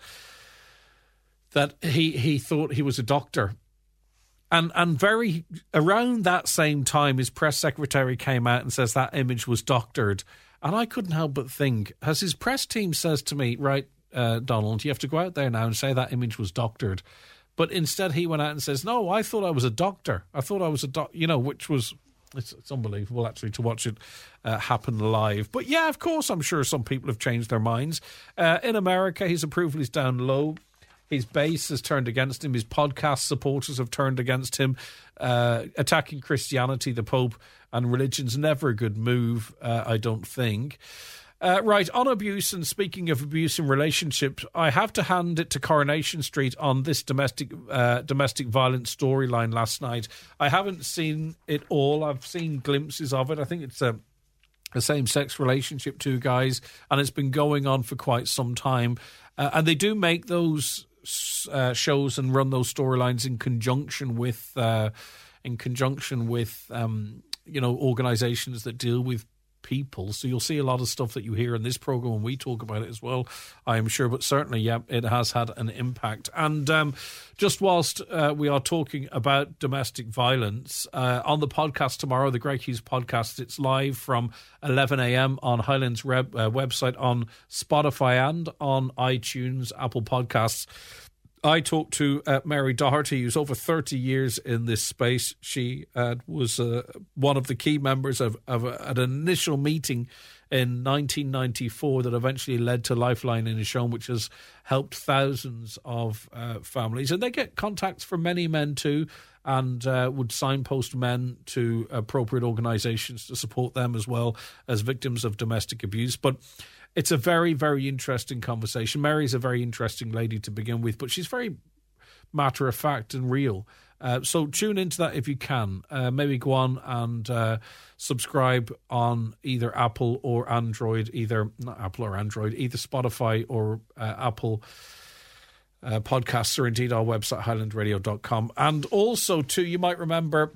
Speaker 1: that he, he thought he was a doctor. And and very around that same time, his press secretary came out and says that image was doctored. And I couldn't help but think, as his press team says to me, right, uh, Donald, you have to go out there now and say that image was doctored. But instead he went out and says, no, I thought I was a doctor. I thought I was a doc, you know, which was... It's, it's unbelievable, actually, to watch it uh, happen live. But yeah, of course, I'm sure some people have changed their minds. Uh, in America, his approval is down low. His base has turned against him. His podcast supporters have turned against him. Uh, attacking Christianity, the Pope, and religion's never a good move, uh, I don't think. Uh, right, on abuse, and speaking of abuse in relationships, I have to hand it to Coronation Street on this domestic uh, domestic violence storyline last night. I haven't seen it all. I've seen glimpses of it. I think it's a, a same-sex relationship, two guys, and it's been going on for quite some time. Uh, and they do make those uh, shows and run those storylines in conjunction with, uh, in conjunction with, um, you know, organisations that deal with people. So you'll see a lot of stuff that you hear in this programme when we talk about it as well, I am sure. But certainly, yeah, it has had an impact. And um, just whilst uh, we are talking about domestic violence, uh, on the podcast tomorrow, the Greg Hughes podcast, it's live from eleven a.m. on Highlands Reb, uh, website, on Spotify and on iTunes, Apple Podcasts. I talked to uh, Mary Doherty, who's over thirty years in this space. She uh, was uh, one of the key members of, of a, an initial meeting in nineteen ninety-four that eventually led to Lifeline Inishowen, which has helped thousands of uh, families. And they get contacts from many men too, and uh, would signpost men to appropriate organisations to support them as well as victims of domestic abuse. But it's a very, very interesting conversation. Mary's a very interesting lady to begin with, but she's very matter of fact and real. Uh, so tune into that if you can. Uh, maybe go on and uh, subscribe on either Apple or Android, either not Apple or Android, either Spotify or uh, Apple uh, podcasts, or indeed our website, highland radio dot com. And also, too, you might remember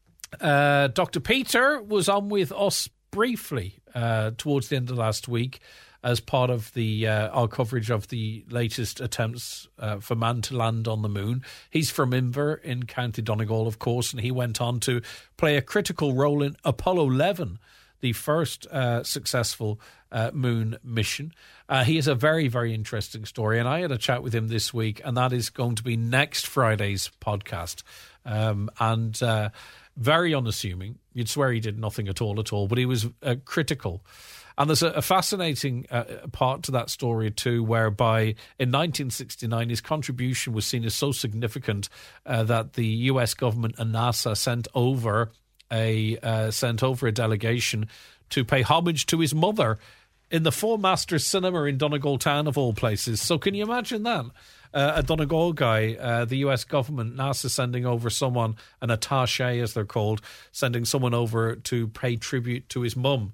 Speaker 1: uh, Doctor Peter was on with us briefly uh, towards the end of last week, as part of the uh, our coverage of the latest attempts uh, for man to land on the moon. He's from Inver in County Donegal, of course, and he went on to play a critical role in Apollo eleven, the first uh, successful uh, moon mission. Uh, he has a very, very interesting story, and I had a chat with him this week, and that is going to be next Friday's podcast. Um, and uh, very unassuming. You'd swear he did nothing at all at all, but he was uh, critical. And there's a, a fascinating uh, part to that story too, whereby in nineteen sixty-nine his contribution was seen as so significant uh, that the U S government and NASA sent over a uh, sent over a delegation to pay homage to his mother in the Four Masters Cinema in Donegal Town, of all places. So can you imagine that? Uh, a Donegal guy, uh, the U S government, NASA sending over someone, an attaché as they're called, sending someone over to pay tribute to his mum.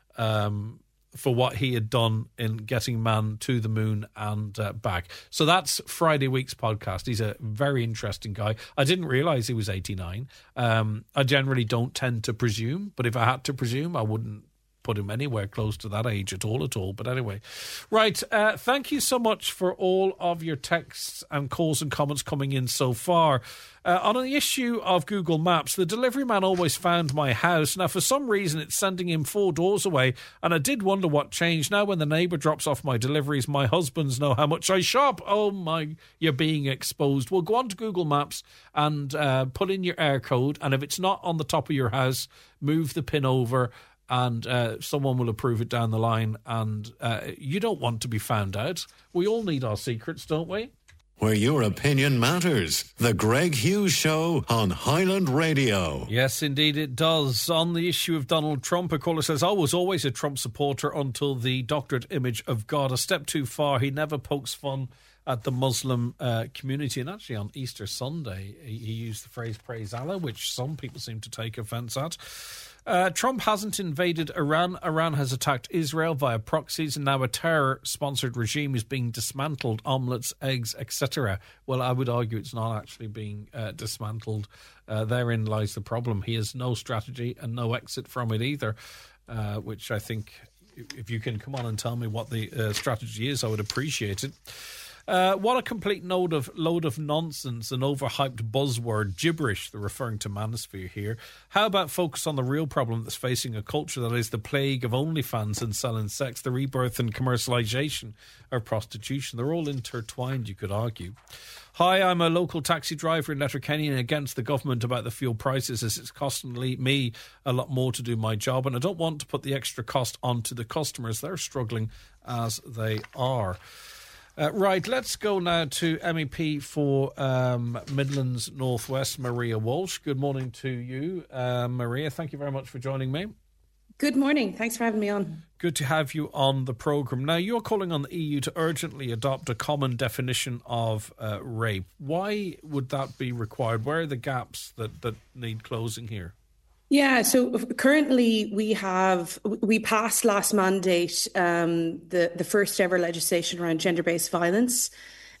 Speaker 1: Um, for what he had done in getting man to the moon and uh, back. So that's Friday week's podcast. He's a very interesting guy. I didn't realise he was eighty-nine. Um, I generally don't tend to presume, but if I had to presume, I wouldn't put him anywhere close to that age at all at all. But anyway, right, uh, thank you so much for all of your texts and calls and comments coming in so far. Uh, on the issue of Google Maps, the delivery man always found my house. Now, for some reason, it's sending him four doors away, and I did wonder what changed. Now, when the neighbour drops off my deliveries, my husbands know how much I shop. Oh, my, you're being exposed. Well, go on to Google Maps and uh, put in your air code, and if it's not on the top of your house, move the pin over, and uh, someone will approve it down the line. And uh, you don't want to be found out. We all need our secrets, don't we?
Speaker 2: Where your opinion matters. The Greg Hughes Show on Highland Radio.
Speaker 1: Yes, indeed it does. On the issue of Donald Trump, a caller says, I was always a Trump supporter until the doctored image of God. A step too far. He never pokes fun at the Muslim uh, community. And actually on Easter Sunday, he, he used the phrase praise Allah, which some people seem to take offence at. Uh, Trump hasn't invaded Iran. Iran has attacked Israel via proxies, and now a terror-sponsored regime is being dismantled, omelettes, eggs, et cetera. Well, I would argue it's not actually being uh, dismantled. Uh, therein lies the problem. He has no strategy and no exit from it either, uh, which I think if you can come on and tell me what the uh, strategy is, I would appreciate it. Uh, what a complete load of load of nonsense, an overhyped buzzword, gibberish, they're referring to Manosphere here. How about focus on the real problem that's facing a culture that is the plague of OnlyFans and selling sex, the rebirth and commercialisation of prostitution? They're all intertwined, you could argue. Hi, I'm a local taxi driver in Letterkenny and against the government about the fuel prices, as it's costing me a lot more to do my job, and I don't want to put the extra cost onto the customers. They're struggling as they are. Uh, right, let's go now to M E P for um, Midlands Northwest, Maria Walsh. Good morning to you, uh, Maria. Thank you very much for joining me.
Speaker 5: Good morning. Thanks for having me on.
Speaker 1: Good to have you on the programme. Now, you're calling on the E U to urgently adopt a common definition of uh, rape. Why would that be required? Where are the gaps that, that need closing here?
Speaker 5: Yeah, so currently we have, we passed last mandate um, the, the first ever legislation around gender-based violence.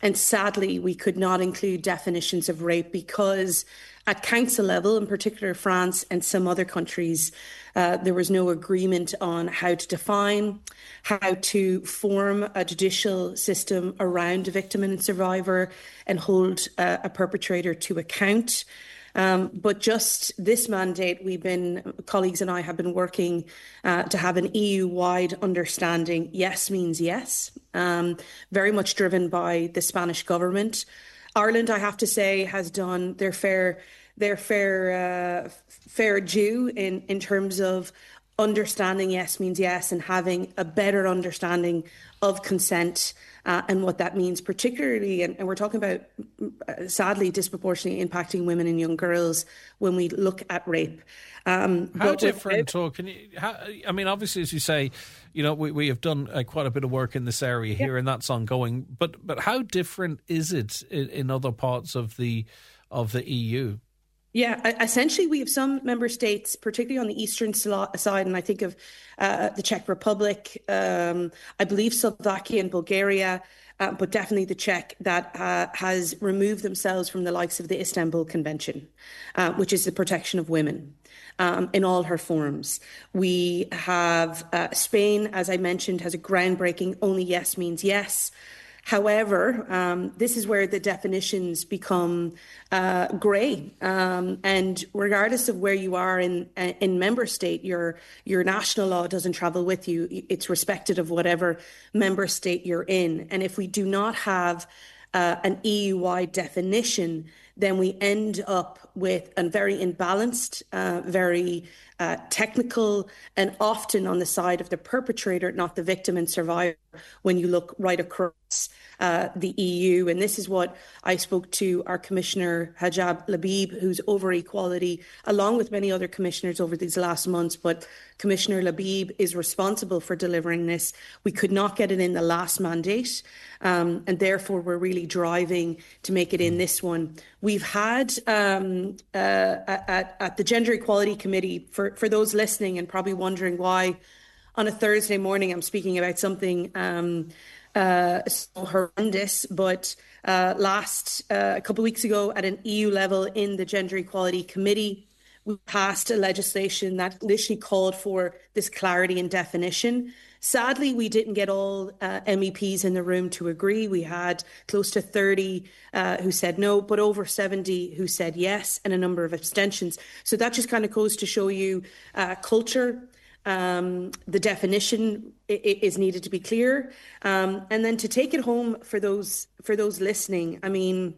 Speaker 5: And sadly, we could not include definitions of rape because at council level, in particular France and some other countries, uh, there was no agreement on how to define, how to form a judicial system around a victim and survivor and hold uh, a perpetrator to account. Um, but just this mandate, we've been, colleagues and I have been working uh, to have an E U-wide understanding. Yes means yes, um, very much driven by the Spanish government. Ireland, I have to say, has done their fair their fair uh, fair due in, in terms of understanding yes means yes and having a better understanding of consent uh, and what that means, particularly, and, and we're talking about, uh, sadly, disproportionately impacting women and young girls when we look at rape. Um,
Speaker 1: how different, or can you, how, I mean, obviously, as you say, you know, we, we have done uh, quite a bit of work in this area here, yeah. and that's ongoing, but but how different is it in, in other parts of the of the E U?
Speaker 5: Yeah, essentially, we have some member states, particularly on the eastern side, and I think of uh, the Czech Republic, um, I believe Slovakia and Bulgaria, uh, but definitely the Czech, that uh, has removed themselves from the likes of the Istanbul Convention, uh, which is the protection of women um, in all her forms. We have uh, Spain, as I mentioned, has a groundbreaking only yes means yes. However, um, this is where the definitions become uh, grey, um, and regardless of where you are in in member state, your your national law doesn't travel with you. It's respected of whatever member state you're in. And if we do not have uh, an E U-wide definition, then we end up with a very imbalanced, uh, very uh, technical, and often on the side of the perpetrator, not the victim and survivor, when you look right across uh, the E U. And this is what I spoke to our Commissioner Hajab Labib, who's over equality, along with many other commissioners over these last months. But Commissioner Labib is responsible for delivering this. We could not get it in the last mandate, um, and therefore we're really driving to make it in this one. We've had um, uh, at, at the Gender Equality Committee, for, for those listening and probably wondering why on a Thursday morning I'm speaking about something um, uh, so horrendous, but uh, last, uh, a couple of weeks ago at an E U level in the Gender Equality Committee, we passed a legislation that literally called for this clarity and definition. Sadly, we didn't get all uh, M E Ps in the room to agree. We had close to thirty uh, who said no, but over seventy who said yes, and a number of abstentions. So that just kind of goes to show you uh, culture. Um, the definition is needed to be clear, um, and then to take it home for those for those listening. I mean,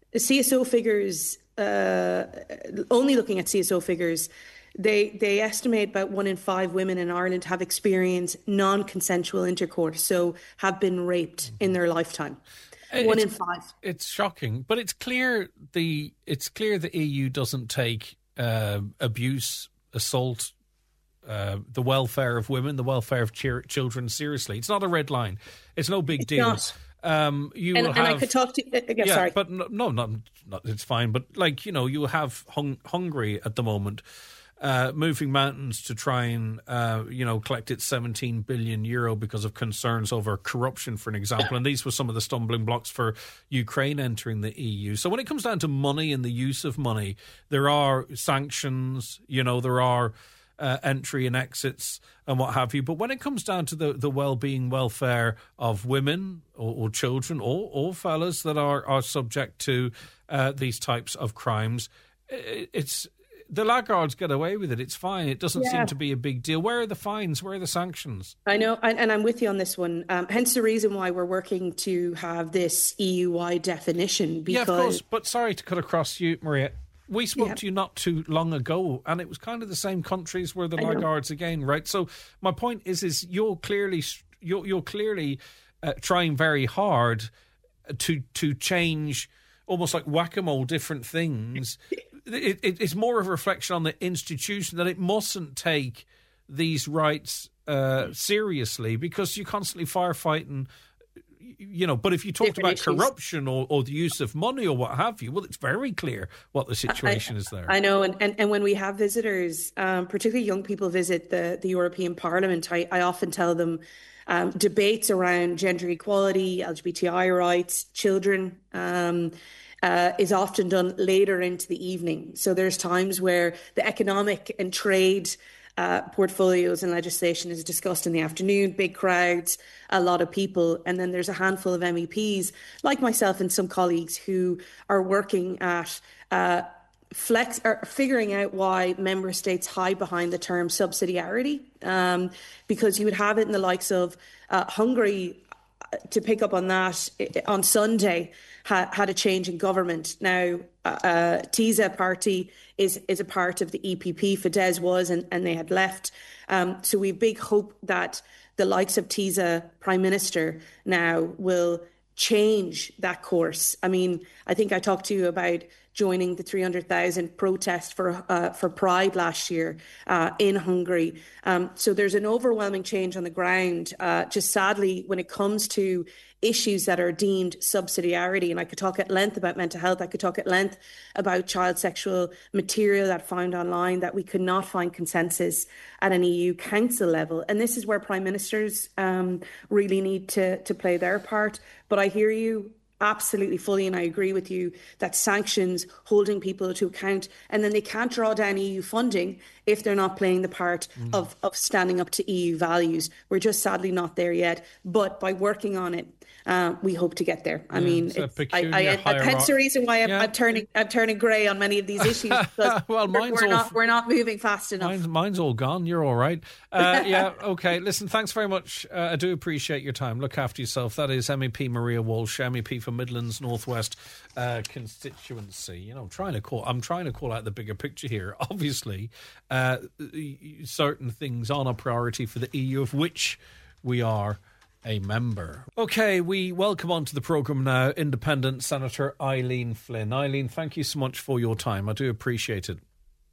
Speaker 5: C S O figures. Uh, only looking at C S O figures, they they estimate about one in five women in Ireland have experienced non-consensual intercourse, so have been raped in their lifetime. It's, one in five.
Speaker 1: It's shocking, but it's clear the it's clear the E U doesn't take uh, abuse, assault, uh, the welfare of women, the welfare of ch- children seriously. It's not a red line. It's no big
Speaker 5: it's
Speaker 1: deal.
Speaker 5: Not.
Speaker 1: Um, you
Speaker 5: and,
Speaker 1: will
Speaker 5: and
Speaker 1: have,
Speaker 5: I could talk to uh, yeah,
Speaker 1: yeah,
Speaker 5: sorry,
Speaker 1: but no, no, not, not, it's fine. But like you know, you have hung, Hungary at the moment, uh, moving mountains to try and uh, you know collect its seventeen billion euro because of concerns over corruption, for an example. And these were some of the stumbling blocks for Ukraine entering the E U. So when it comes down to money and the use of money, there are sanctions. You know, there are. Uh, entry and exits and what have you. But when it comes down to the, the well-being, welfare of women or, or children or, or fellas that are, are subject to uh, these types of crimes, it, it's the laggards get away with it. It's fine. It doesn't yeah. seem to be a big deal. Where are the fines? Where are the sanctions?
Speaker 5: I know, and, and I'm with you on this one. Um, hence the reason why we're working to have this E U-wide definition. Because...
Speaker 1: Yeah, of course. But sorry to cut across you, Maria. We spoke
Speaker 5: yeah.
Speaker 1: to you not too long ago, and it was kind of the same countries where the laggards again, right? So my point is, is you're clearly you're, you're clearly uh, trying very hard to to change, almost like whack-a-mole, different things. it, it, it's more of a reflection on the institution that it mustn't take these rights uh, seriously because you're constantly firefighting. You know, but if you talked about issues. corruption or, or the use of money or what have you, well, it's very clear what the situation
Speaker 5: I,
Speaker 1: is there.
Speaker 5: I know, and, and, and when we have visitors, um, particularly young people visit the, the European Parliament, I, I often tell them Um, debates around gender equality, L G B T I rights, children, um, uh, is often done later into the evening. So there's times where the economic and trade uh, portfolios and legislation is discussed in the afternoon, big crowds, a lot of people. And then there's a handful of M E Ps, like myself and some colleagues, who are working at uh, flex or figuring out why member states hide behind the term subsidiarity, um, because you would have it in the likes of uh, Hungary, to pick up on that, on Sunday ha- had a change in government. Now, uh, TISA party is is a part of the E P P. Fidesz was, and, and they had left. Um, so we have big hope that the likes of TISA Prime Minister now will change that course. I mean, I think I talked to you about joining the three hundred thousand protest for uh, for Pride last year uh, in Hungary. Um, so there's an overwhelming change on the ground. Uh, just sadly, when it comes to issues that are deemed subsidiarity, and I could talk at length about mental health, I could talk at length about child sexual material that found online, that we could not find consensus at an E U council level. And this is where prime ministers um, really need to, to play their part. But I hear you absolutely fully, and I agree with you that sanctions, holding people to account, and then they can't draw down E U funding if they're not playing the part mm. of, of standing up to E U values. We're just sadly not there yet. But by working on it, uh, we hope to get there. I yeah, mean, it's it's, I, I, I, hence the reason why I'm, yeah. I'm turning I'm turning grey on many of these issues, because
Speaker 1: well,
Speaker 5: we're,
Speaker 1: mine's
Speaker 5: we're
Speaker 1: all,
Speaker 5: not we're not moving fast enough.
Speaker 1: Mine's, mine's all gone. You're all right. Uh, yeah. Okay. Listen. Thanks very much. Uh, I do appreciate your time. Look after yourself. That is M E P Maria Walsh, M E P for Midlands Northwest uh, constituency. You know, I'm trying to call. I'm trying to call out the bigger picture here. Obviously, uh, certain things aren't a priority for the E U, of which we are a member. Okay, we welcome onto the programme now Independent Senator Eileen Flynn. Eileen, thank you so much for your time. I do appreciate it.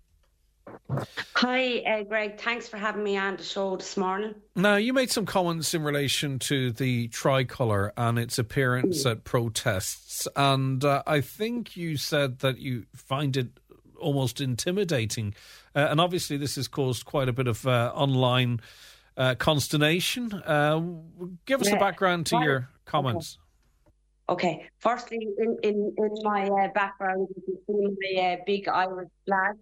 Speaker 6: Hi, uh, Greg. Thanks for having me on the show this morning.
Speaker 1: Now, you made some comments in relation to the tricolour and its appearance mm. at protests, and uh, I think you said that you find it almost intimidating. Uh, and obviously this has caused quite a bit of uh, online uh, consternation. Uh, give us yeah. a background to well, your comments.
Speaker 6: Okay. okay. Firstly, in, in, in my uh, background, you can see my uh, big Irish flag.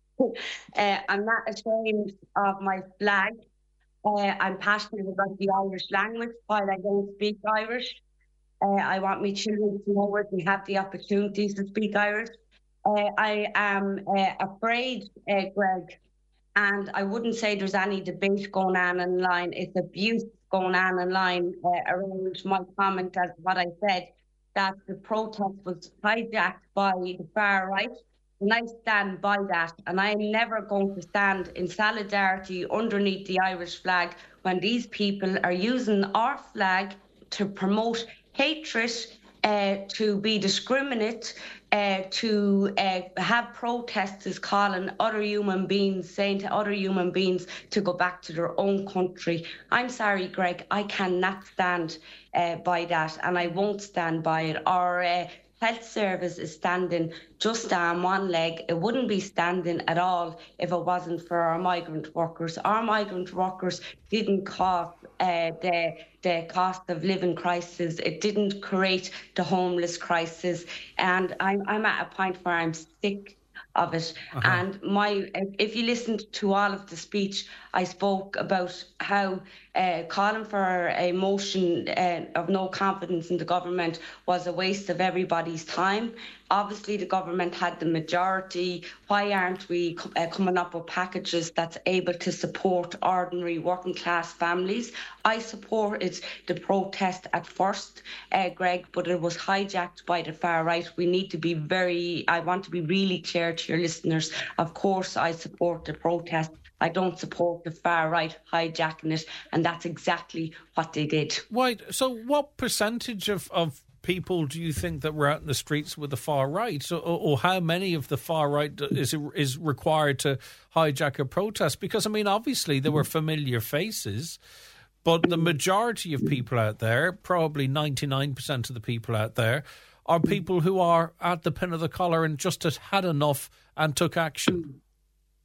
Speaker 6: uh, I'm not ashamed of my flag. Uh, I'm passionate about the Irish language while I don't speak Irish. Uh, I want my children to know where they have the opportunities to speak Irish. Uh, I am uh, afraid, uh, Greg, and I wouldn't say there's any debate going on online. It's abuse going on online uh, around my comment as what I said, that the protest was hijacked by the far right. And I stand by that. And I'm never going to stand in solidarity underneath the Irish flag when these people are using our flag to promote hatred, uh, to be discriminate, uh, to uh, have protesters calling other human beings, saying to other human beings to go back to their own country. I'm sorry, Greg, I cannot stand uh, by that, and I won't stand by it. Our uh, health service is standing just on one leg. It wouldn't be standing at all if it wasn't for our migrant workers. Our migrant workers didn't cause uh, the the cost of living crisis. It didn't create the homeless crisis. And I'm I'm at a point where I'm sick of it. Uh-huh. And my, if you listened to all of the speech, I spoke about how uh, calling for a motion uh, of no confidence in the government was a waste of everybody's time. Obviously, the government had the majority. Why aren't we uh, coming up with packages that's able to support ordinary working class families? I supported the protest at first, uh, Greg, but it was hijacked by the far right. We need to be very, I want to be really clear to your listeners. Of course, I support the protest. I don't support the far right hijacking it, and that's exactly what they did.
Speaker 1: Right. So what percentage of, of people do you think that were out in the streets with the far right, or, or how many of the far right is is required to hijack a protest? Because, I mean, obviously there were familiar faces, but the majority of people out there, probably ninety-nine percent of the people out there, are people who are at the pin of the collar and just had had enough and took action.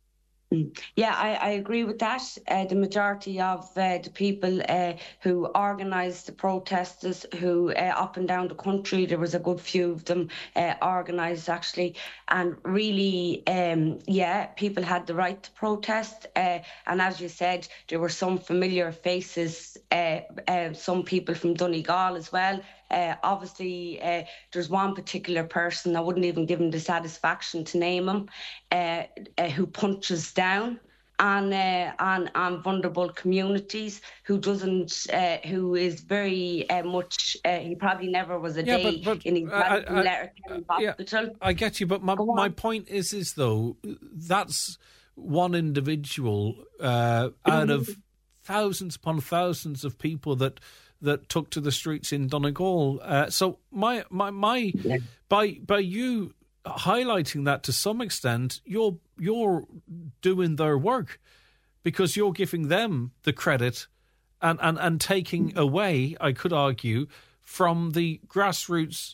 Speaker 6: Yeah, I, I agree with that. Uh, the majority of uh, the people uh, who organised the protesters, who uh, up and down the country, there was a good few of them uh, organised actually, and really, um, yeah, people had the right to protest. Uh, and as you said, there were some familiar faces, uh, uh, some people from Donegal as well. Uh, obviously, uh, there's one particular person, I wouldn't even give him the satisfaction to name him, uh, uh, who punches down on, uh, on on vulnerable communities, who doesn't, uh, who is very uh, much, uh, he probably never was a
Speaker 1: yeah,
Speaker 6: day
Speaker 1: but, but,
Speaker 6: in his
Speaker 1: I, I,
Speaker 6: Letterkenny
Speaker 1: I,
Speaker 6: hospital.
Speaker 1: Yeah, I get you, but my, my point is, is though, that's one individual uh, out of thousands upon thousands of people that that took to the streets in Donegal. Uh, so my my my yeah. by by you highlighting that to some extent, you're you're doing their work, because you're giving them the credit and, and, and taking away, I could argue, from the grassroots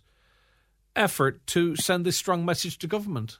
Speaker 1: effort to send this strong message to government.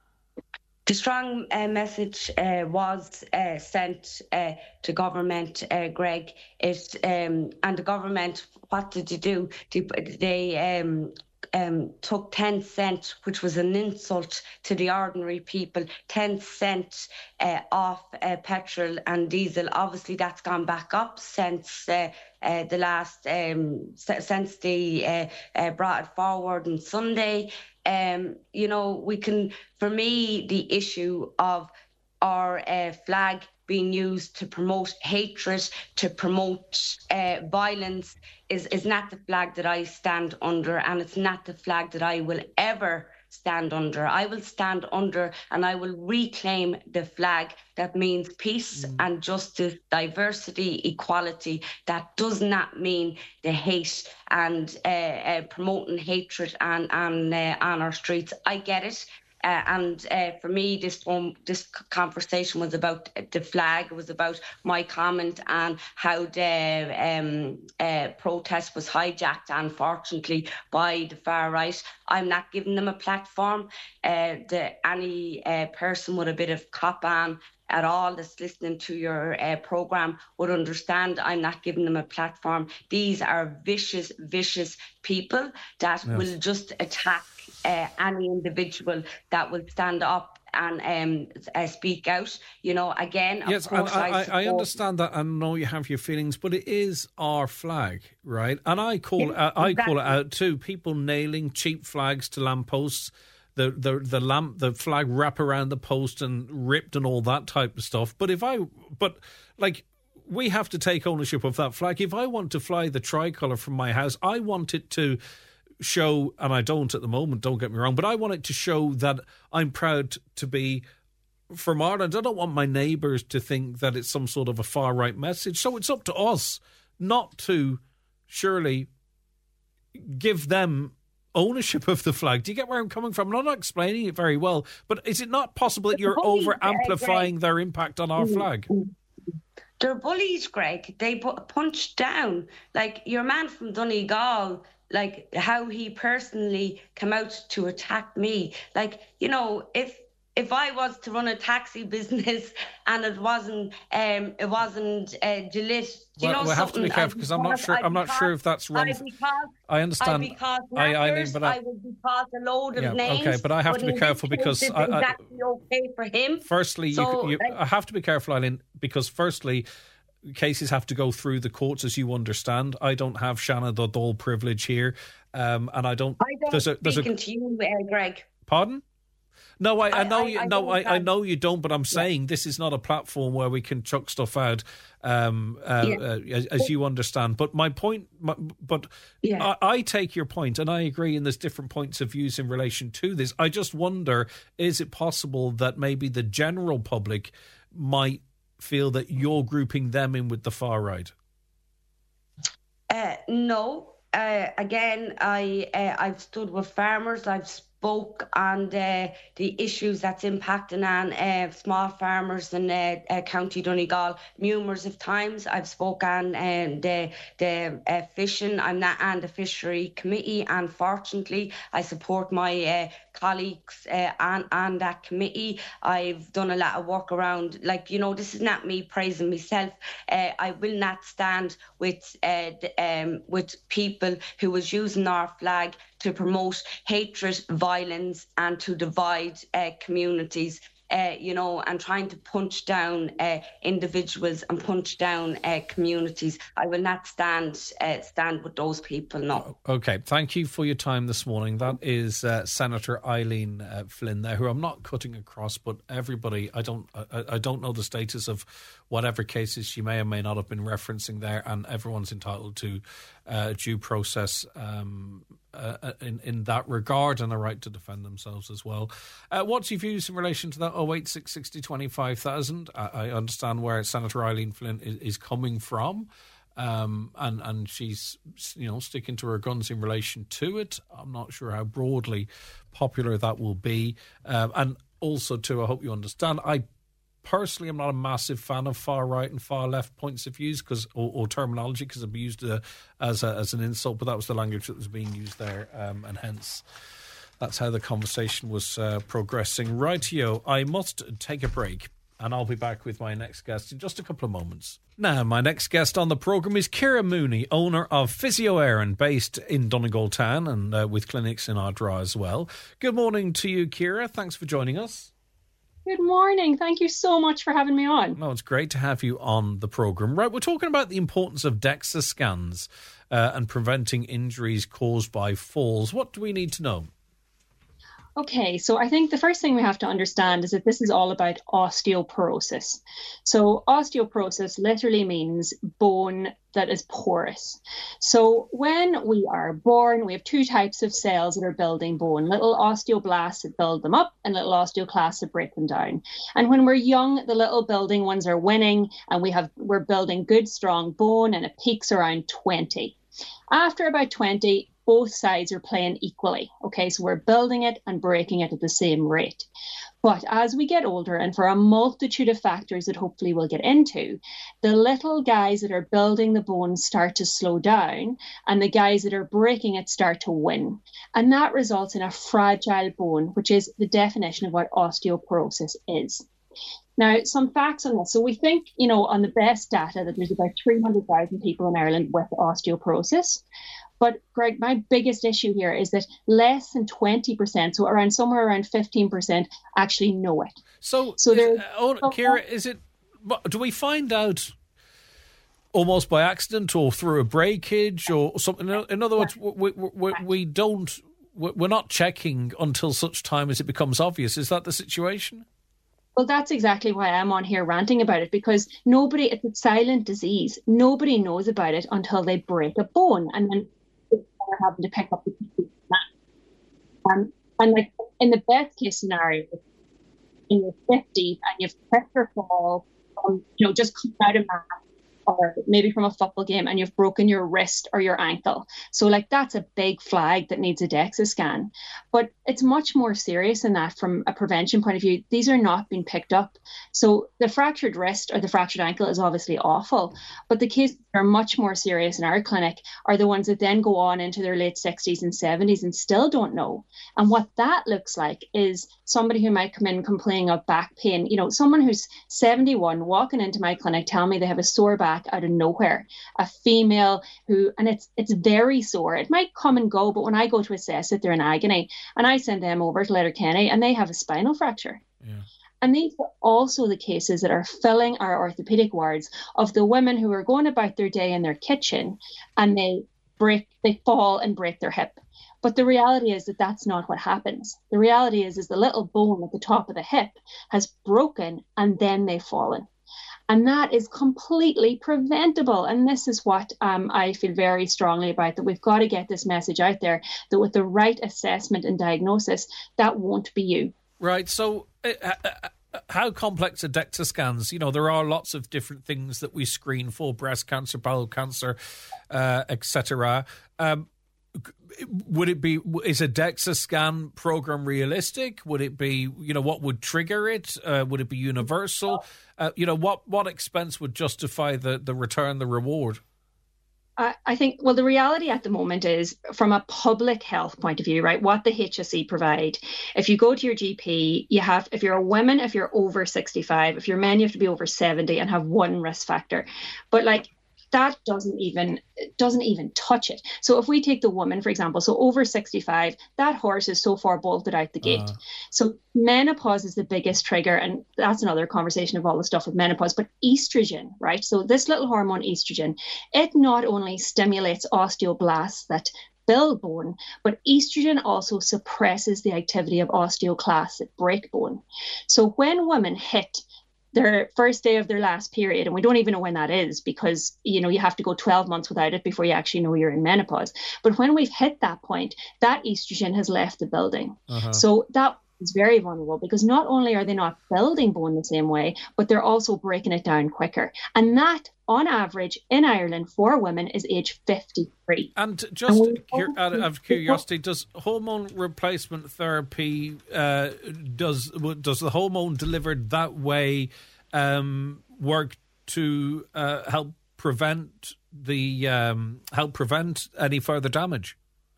Speaker 6: The strong uh, message uh, was uh, sent uh, to government, uh, Greg. It um, and the government, what did you do? They, they um, um, took ten cent, which was an insult to the ordinary people. Ten cent uh, off uh, petrol and diesel. Obviously, that's gone back up since uh, uh, the last um, since they uh, uh, brought it forward on Sunday. Um, you know, we can, for me, the issue of our uh, flag being used to promote hatred, to promote uh, violence, is, is not the flag that I stand under, and it's not the flag that I will ever stand under. I will stand under and I will reclaim the flag that means peace mm. and justice, diversity, equality. That does not mean the hate and uh, uh, promoting hatred and, and uh, on our streets. I get it. Uh, and uh, for me, this one, this conversation was about the flag. It was about my comment and how the um, uh, protest was hijacked, unfortunately, by the far right. I'm not giving them a platform. Uh, the, any uh, person with a bit of cop on at all that's listening to your uh, programme would understand I'm not giving them a platform. These are vicious, vicious people that yes. will just attack uh, any individual that will stand up and um, uh, speak out. You know, again,
Speaker 1: yes,
Speaker 6: of course,
Speaker 1: and I,
Speaker 6: I,
Speaker 1: I understand that. I know you have your feelings, but it is our flag, right? And I call
Speaker 6: yeah,
Speaker 1: it, I
Speaker 6: exactly.
Speaker 1: call it out too. People nailing cheap flags to lampposts. The, the the lamp the flag wrap around the post and ripped and all that type of stuff. But if I but like we have to take ownership of that flag. If I want to fly the tricolour from my house, I want it to show, and I don't at the moment, don't get me wrong, but I want it to show that I'm proud to be from Ireland. I don't want my neighbours to think that it's some sort of a far right message. So it's up to us not to surely give them ownership of the flag. Do you get where I'm coming from? I'm not explaining it very well, but is it not possible that you're over amplifying their impact on our flag?
Speaker 6: They're bullies, Greg. They punch down. Like your man from Donegal, like how he personally came out to attack me. Like, you know, if if I was to run a taxi business and it wasn't um it wasn't uh, Gillette, do you
Speaker 1: well,
Speaker 6: know
Speaker 1: we have to be careful because I'm not sure. I'm not sure if that's wrong. I, I understand.
Speaker 6: I because
Speaker 1: I, I,
Speaker 6: I,
Speaker 1: but I,
Speaker 6: I would be called a load of
Speaker 1: yeah,
Speaker 6: names.
Speaker 1: Okay, but I have to be careful because I, I,
Speaker 6: exactly okay for him.
Speaker 1: Firstly,
Speaker 6: so,
Speaker 1: you, you,
Speaker 6: like,
Speaker 1: I have to be careful, Eileen, because firstly, cases have to go through the courts, as you understand. I don't have Shanna the Dole privilege here, um, and I don't.
Speaker 6: I don't
Speaker 1: there's a, there's
Speaker 6: speaking
Speaker 1: a,
Speaker 6: to you, uh, Greg.
Speaker 1: Pardon? No, I, I, I know I, you. I no, I, I know you don't. But I'm saying yeah. this is not a platform where we can chuck stuff out, um, uh, yeah. uh, as, as you understand. But my point, my, but yeah. I, I take your point, and I agree. And there's different points of views in relation to this. I just wonder: is it possible that maybe the general public might feel that you're grouping them in with the far right?
Speaker 6: Uh, no. Uh, again, I uh, I've stood with farmers. I've spoke on the, the issues that's impacting on uh, small farmers in uh, uh, County Donegal numerous of times. I've spoken on uh, the the uh, fishing. I'm not on the fishery committee. Unfortunately, I support my uh, colleagues uh, on on that committee. I've done a lot of work around, like, you know, this is not me praising myself. Uh, I will not stand with uh, the, um, with people who was using our flag to promote hatred, violence, and to divide uh, communities, uh, you know, and trying to punch down uh, individuals and punch down uh, communities. I will not stand uh, stand with those people, no.
Speaker 1: Okay, thank you for your time this morning. That is uh, Senator Eileen uh, Flynn there, who I'm not cutting across, but everybody, I don't, I, I don't know the status of whatever cases she may or may not have been referencing there, and everyone's entitled to uh, due process um, uh, in, in that regard, and the right to defend themselves as well. Uh, what's your views in relation to that oh eight six sixty twenty-five thousand? I, I understand where Senator Eileen Flynn is, is coming from, um, and, and she's, you know, sticking to her guns in relation to it. I'm not sure how broadly popular that will be. Um, and also, too, I hope you understand, I personally, I'm not a massive fan of far right and far left points of views because or, or terminology, because it'd be used uh, as a, as an insult, but that was the language that was being used there, um, and hence that's how the conversation was uh, progressing. Rightio, I must take a break, and I'll be back with my next guest in just a couple of moments. Now, my next guest on the programme is Ciara Mooney, owner of Physio Éireann, based in Donegal Town and uh, with clinics in Ardra as well. Good morning to you, Ciara. Thanks for joining us.
Speaker 7: Good morning. Thank you so much for having me on.
Speaker 1: No, it's great to have you on the programme. Right, we're talking about the importance of DEXA scans uh, and preventing injuries caused by falls. What do we need to know?
Speaker 7: Okay, so I think the first thing we have to understand is that this is all about osteoporosis. So osteoporosis literally means bone that is porous. So when we are born, we have two types of cells that are building bone, little osteoblasts that build them up and little osteoclasts that break them down. And when we're young, the little building ones are winning and we have, we're building good, strong bone, and it peaks around twenty. After about twenty, both sides are playing equally. Okay, so we're building it and breaking it at the same rate. But as we get older, and for a multitude of factors that hopefully we'll get into, the little guys that are building the bone start to slow down, and the guys that are breaking it start to win. And that results in a fragile bone, which is the definition of what osteoporosis is. Now, some facts on this. So we think, you know, on the best data that there's about three hundred thousand people in Ireland with osteoporosis. But Greg, my biggest issue here is that less than twenty percent, so around somewhere around fifteen percent, actually know it.
Speaker 1: So,
Speaker 7: so
Speaker 1: is, uh, oh, Ciara, is it? Do we find out almost by accident or through a breakage or something? In other words, we, we, we, we don't. We're not checking until such time as it becomes obvious. Is that the situation?
Speaker 7: Well, that's exactly why I'm on here ranting about it, because nobody, it's a silent disease. Nobody knows about it until they break a bone, and then they're having to pick up the pieces of that. Um, and like in the best case scenario, in your fifties and you've tripped or fall, um, you know, just come out of math, or maybe from a football game, and you've broken your wrist or your ankle. So like that's a big flag that needs a DEXA scan. But it's much more serious than that from a prevention point of view. These are not being picked up. So the fractured wrist or the fractured ankle is obviously awful, but the cases that are much more serious in our clinic are the ones that then go on into their late sixties and seventies and still don't know. And what that looks like is somebody who might come in complaining of back pain. You know, someone who's seventy-one walking into my clinic telling me they have a sore back out of nowhere. A female who, and it's it's very sore. It might come and go, but when I go to assess it, they're in agony. And I send them over to Letterkenny and they have a spinal fracture. Yeah. And these are also the cases that are filling our orthopaedic wards of the women who are going about their day in their kitchen and they break, they fall and break their hip. But the reality is that that's not what happens. The reality is, is the little bone at the top of the hip has broken and then they've fallen. And that is completely preventable. And this is what um, I feel very strongly about, that we've got to get this message out there, that with the right assessment and diagnosis, that won't be you.
Speaker 1: Right. So uh, uh, how complex are DEXA scans? You know, there are lots of different things that we screen for, breast cancer, bowel cancer, uh, et cetera. Um, would it be, is a DEXA scan program realistic? Would it be, you know, what would trigger it? Uh, would it be universal? Uh, you know, what, what expense would justify the, the return, the reward?
Speaker 7: I think, well, the reality at the moment is from a public health point of view, right, what the H S E provide. If you go to your G P, you have, if you're a woman, if you're over sixty-five, if you're men, you have to be over seventy and have one risk factor. But like, that doesn't even doesn't even touch it. So if we take the woman, for example, so over sixty-five, that horse is so far bolted out the gate. Uh. So menopause is the biggest trigger, and that's another conversation of all the stuff with menopause. But estrogen, right? So this little hormone, estrogen, it not only stimulates osteoblasts that build bone, but estrogen also suppresses the activity of osteoclasts that break bone. So when women hit their first day of their last period, and we don't even know when that is because, you know, you have to go twelve months without it before you actually know you're in menopause. But when we've hit that point, that estrogen has left the building. Uh-huh. So that is very vulnerable because not only are they not building bone the same way, but they're also breaking it down quicker. And that, on average, in Ireland for women is age fifty-three.
Speaker 1: And just and here, out of curiosity, does hormone replacement therapy, uh, does does the hormone delivered that way um, work to uh, help prevent the um, help prevent any further damage?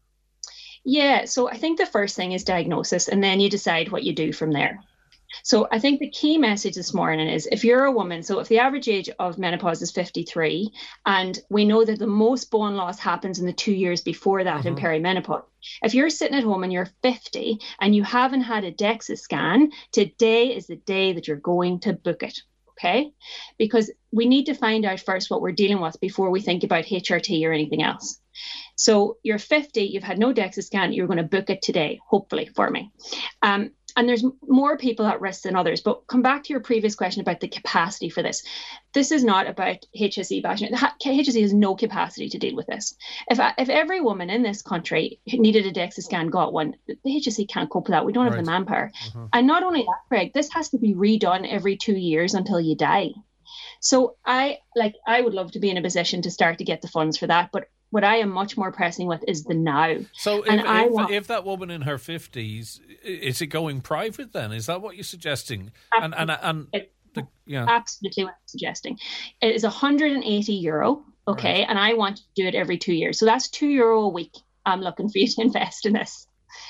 Speaker 7: Yeah, so I think the first thing is diagnosis, and then you decide what you do from there. So I think the key message this morning is if you're a woman, so if the average age of menopause is fifty-three, and we know that the most bone loss happens in the two years before that mm-hmm. in perimenopause. If you're sitting at home and you're fifty and you haven't had a DEXA scan, today is the day that you're going to book it. Okay, because we need to find out first what we're dealing with before we think about H R T or anything else. So you're fifty, you've had no DEXA scan, you're going to book it today, hopefully for me. Um, and there's more people at risk than others. But come back to your previous question about the capacity for this. This is not about H S E bashing. H S E has no capacity to deal with this. If if every woman in this country who needed a DEXA scan got one, the H S E can't cope with that. We don't right. have the manpower. Uh-huh. And not only that, Craig, this has to be redone every two years until you die. So I like I would love to be in a position to start to get the funds for that, but what I am much more pressing with is the now.
Speaker 1: So if,
Speaker 7: and
Speaker 1: if,
Speaker 7: I want,
Speaker 1: if that woman in her fifties, is it going private then? Is that what you're suggesting? And and and
Speaker 7: it,
Speaker 1: the, yeah,
Speaker 7: absolutely what I'm suggesting. It is one hundred eighty euro, okay, right. and I want to do it every two years. So that's two euro a week. I'm looking for you to invest in this.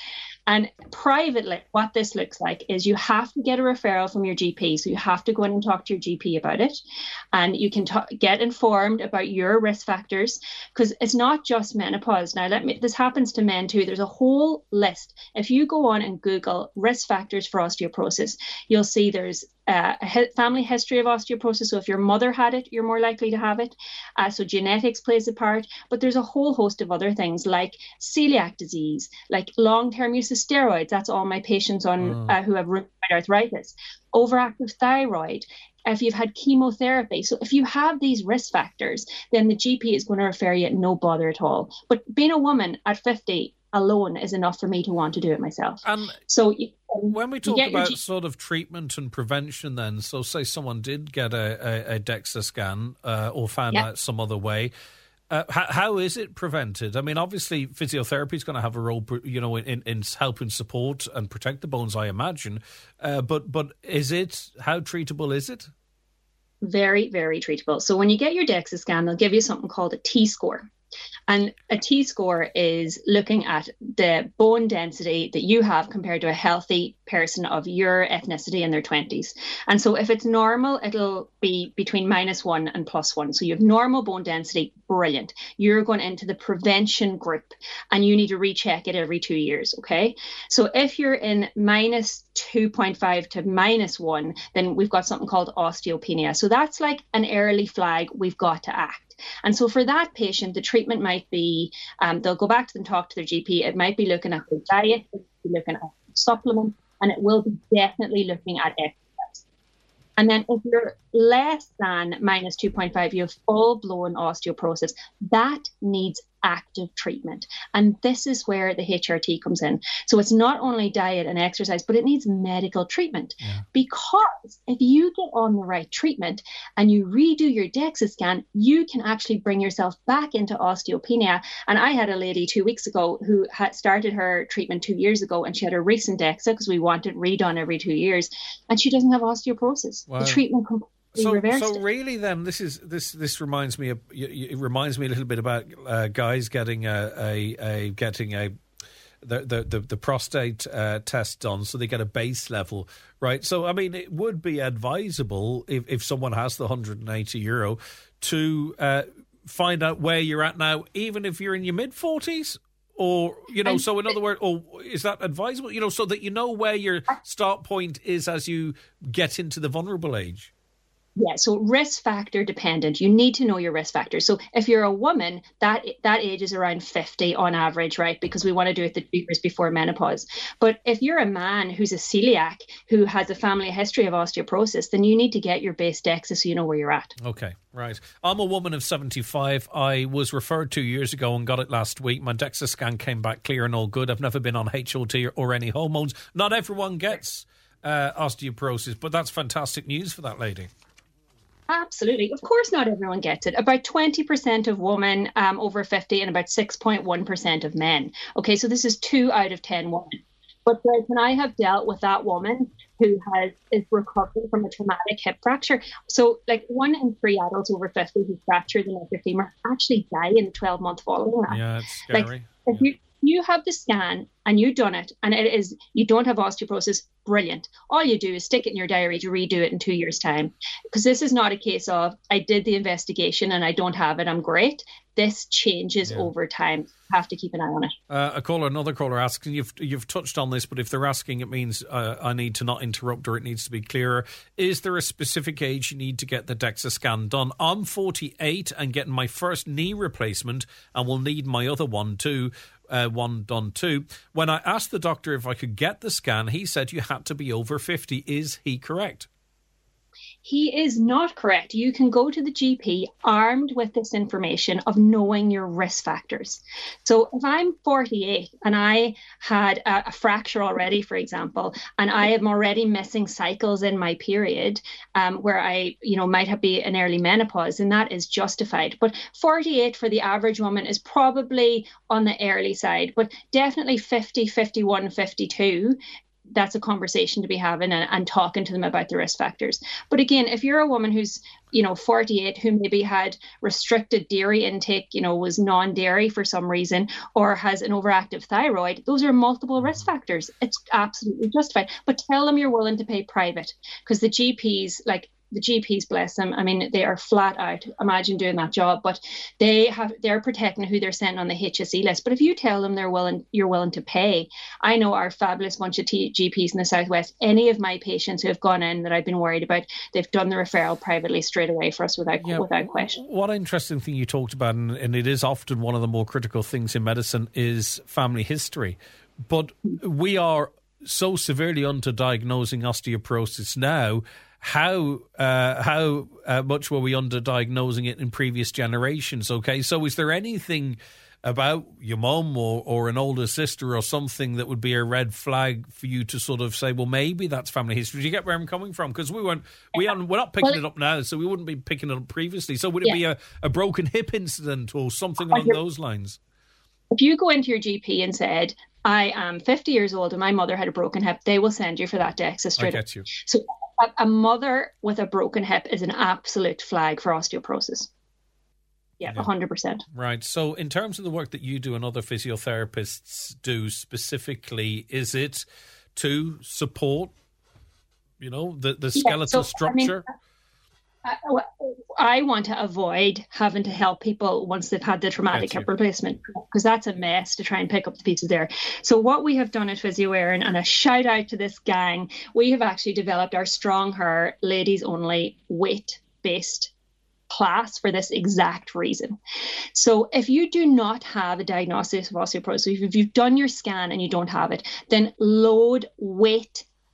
Speaker 7: And privately, what this looks like is you have to get a referral from your G P. So you have to go in and talk to your G P about it. And you can t- get informed about your risk factors because it's not just menopause. Now, let me, this happens to men too. There's a whole list. If you go on and Google risk factors for osteoporosis, you'll see there's Uh, a he- family history of osteoporosis. So if your mother had it, you're more likely to have it. Uh, so genetics plays a part, but there's a whole host of other things like celiac disease, like long-term use of steroids. That's all my patients on oh. uh, who have rheumatoid arthritis, overactive thyroid. If you've had chemotherapy. So if you have these risk factors, then the G P is going to refer you at no bother at all. But being a woman at fifty alone is enough for me to want to do it myself.
Speaker 1: Um,
Speaker 7: so you,
Speaker 1: when we talk about
Speaker 7: G-
Speaker 1: sort of treatment and prevention then, so say someone did get a, a, a DEXA scan uh, or found yep. out some other way, uh, how, how is it prevented? I mean, obviously physiotherapy is going to have a role, you know, in, in helping support and protect the bones, I imagine. Uh, but but is it, how treatable is it?
Speaker 7: Very, very treatable. So when you get your DEXA scan, they'll give you something called a T-score. And a T-score is looking at the bone density that you have compared to a healthy person of your ethnicity in their twenties. And so if it's normal, it'll be between minus one and plus one. So you have normal bone density, brilliant. You're going into the prevention group and you need to recheck it every two years, okay? So if you're in minus two point five to minus one, then we've got something called osteopenia. So that's like an early flag, we've got to act. And so for that patient, the treatment might be, um, they'll go back to them, talk to their G P. It might be looking at their diet, it might be looking at supplements, and it will be definitely looking at exercise. And then if you're less than minus two point five, you have full-blown osteoporosis. That needs active treatment. And this is where the H R T comes in. So it's not only diet and exercise, but it needs medical treatment. Yeah. Because if you get on the right treatment and you redo your DEXA scan, you can actually bring yourself back into osteopenia. And I had a lady two weeks ago who had started her treatment two years ago, and she had a recent DEXA because we want it redone every two years, and she doesn't have osteoporosis. Wow. The treatment completely
Speaker 1: So,
Speaker 7: reversed
Speaker 1: so
Speaker 7: it.
Speaker 1: really, then this is this this reminds me of it reminds me a little bit about uh, guys getting a, a, a getting a the the the, the prostate uh, test done, so they get a base level, right? So I mean, it would be advisable if, if someone has the one hundred eighty euro to uh, find out where you're at now, even if you're in your mid forties. Or, you know, and, so in other words, or is that advisable, you know, so that you know where your start point is as you get into the vulnerable age?
Speaker 7: Yeah, so risk factor dependent. You need to know your risk factors. So if you're a woman, that that age is around fifty on average, right? Because we want to do it the two years before menopause. But if you're a man who's a celiac, who has a family history of osteoporosis, then you need to get your base DEXA so you know where you're at.
Speaker 1: Okay, right. I'm a woman of seventy-five. I was referred two years ago and got it last week. My DEXA scan came back clear and all good. I've never been on H O T or, or any hormones. Not everyone gets uh, osteoporosis, but that's fantastic news for that lady.
Speaker 7: Absolutely. Of course, not everyone gets it. About twenty percent of women um, over fifty and about six point one percent of men. Okay, so this is two out of ten women. But when I have dealt with that woman who has is recovering from a traumatic hip fracture, so like one in three adults over fifty who fracture the neck or femur actually die in the twelve month following that.
Speaker 1: Yeah, it's scary.
Speaker 7: Like, if you you have the scan and you've done it and it is you don't have osteoporosis, brilliant. All you do is stick it in your diary to redo it in two years' time. Because this is not a case of I did the investigation and I don't have it, I'm great. This changes yeah. over time. You have to keep an eye on it.
Speaker 1: Uh, a caller, another caller asking, you've you've touched on this, but if they're asking, it means uh, I need to not interrupt or it needs to be clearer. Is there a specific age you need to get the DEXA scan done? I'm forty-eight and getting my first knee replacement and will need my other one too. Uh, one done too. When I asked the doctor if I could get the scan, he said you had to be over fifty. Is he correct?
Speaker 7: He is not correct. You can go to the G P armed with this information of knowing your risk factors. So if I'm forty-eight and I had a, a fracture already, for example, and I am already missing cycles in my period um, where I, you know, might have be an early menopause, and that is justified. But forty-eight for the average woman is probably on the early side, but definitely fifty, fifty-one, fifty-two. That's a conversation to be having and, and talking to them about the risk factors. But again, if you're a woman who's, you know, forty-eight, who maybe had restricted dairy intake, you know, was non-dairy for some reason, or has an overactive thyroid, those are multiple risk factors. It's absolutely justified. But tell them you're willing to pay private, because the G Ps, like, the G Ps, bless them, I mean, they are flat out. Imagine doing that job, but they have, they're protecting who they're sending on the H S E list. But if you tell them they're willing, you're willing to pay. I know our fabulous bunch of T- G Ps in the Southwest, any of my patients who have gone in that I've been worried about, they've done the referral privately straight away for us without, yeah, without question.
Speaker 1: What an interesting thing you talked about, and, and it is often one of the more critical things in medicine, is family history. But we are so severely underdiagnosing osteoporosis now. How uh, how uh, much were we underdiagnosing it in previous generations? Okay, so is there anything about your mum or, or an older sister or something that would be a red flag for you to sort of say, well, maybe that's family history? Do you get where I'm coming from? Because we weren't we aren't, we're not picking well, it up now, so we wouldn't be picking it up previously. So would it yeah. be a, a broken hip incident or something along those lines?
Speaker 7: If you go into your G P and said, I am fifty years old and my mother had a broken hip, they will send you for that DEXA straight.
Speaker 1: I get you.
Speaker 7: So a, a mother with a broken hip is an absolute flag for osteoporosis. Yeah, yeah, one hundred percent.
Speaker 1: Right. So in terms of the work that you do and other physiotherapists do specifically, is it to support, you know, the, the skeletal yeah, so, structure? I mean,
Speaker 7: I, I want to avoid having to help people once they've had the traumatic hip replacement, because that's a mess to try and pick up the pieces there. So what we have done at PhysioErin, and a shout out to this gang, we have actually developed our Strong Her ladies only weight-based class for this exact reason. So if you do not have a diagnosis of osteoporosis, if you've done your scan and you don't have it, then load weight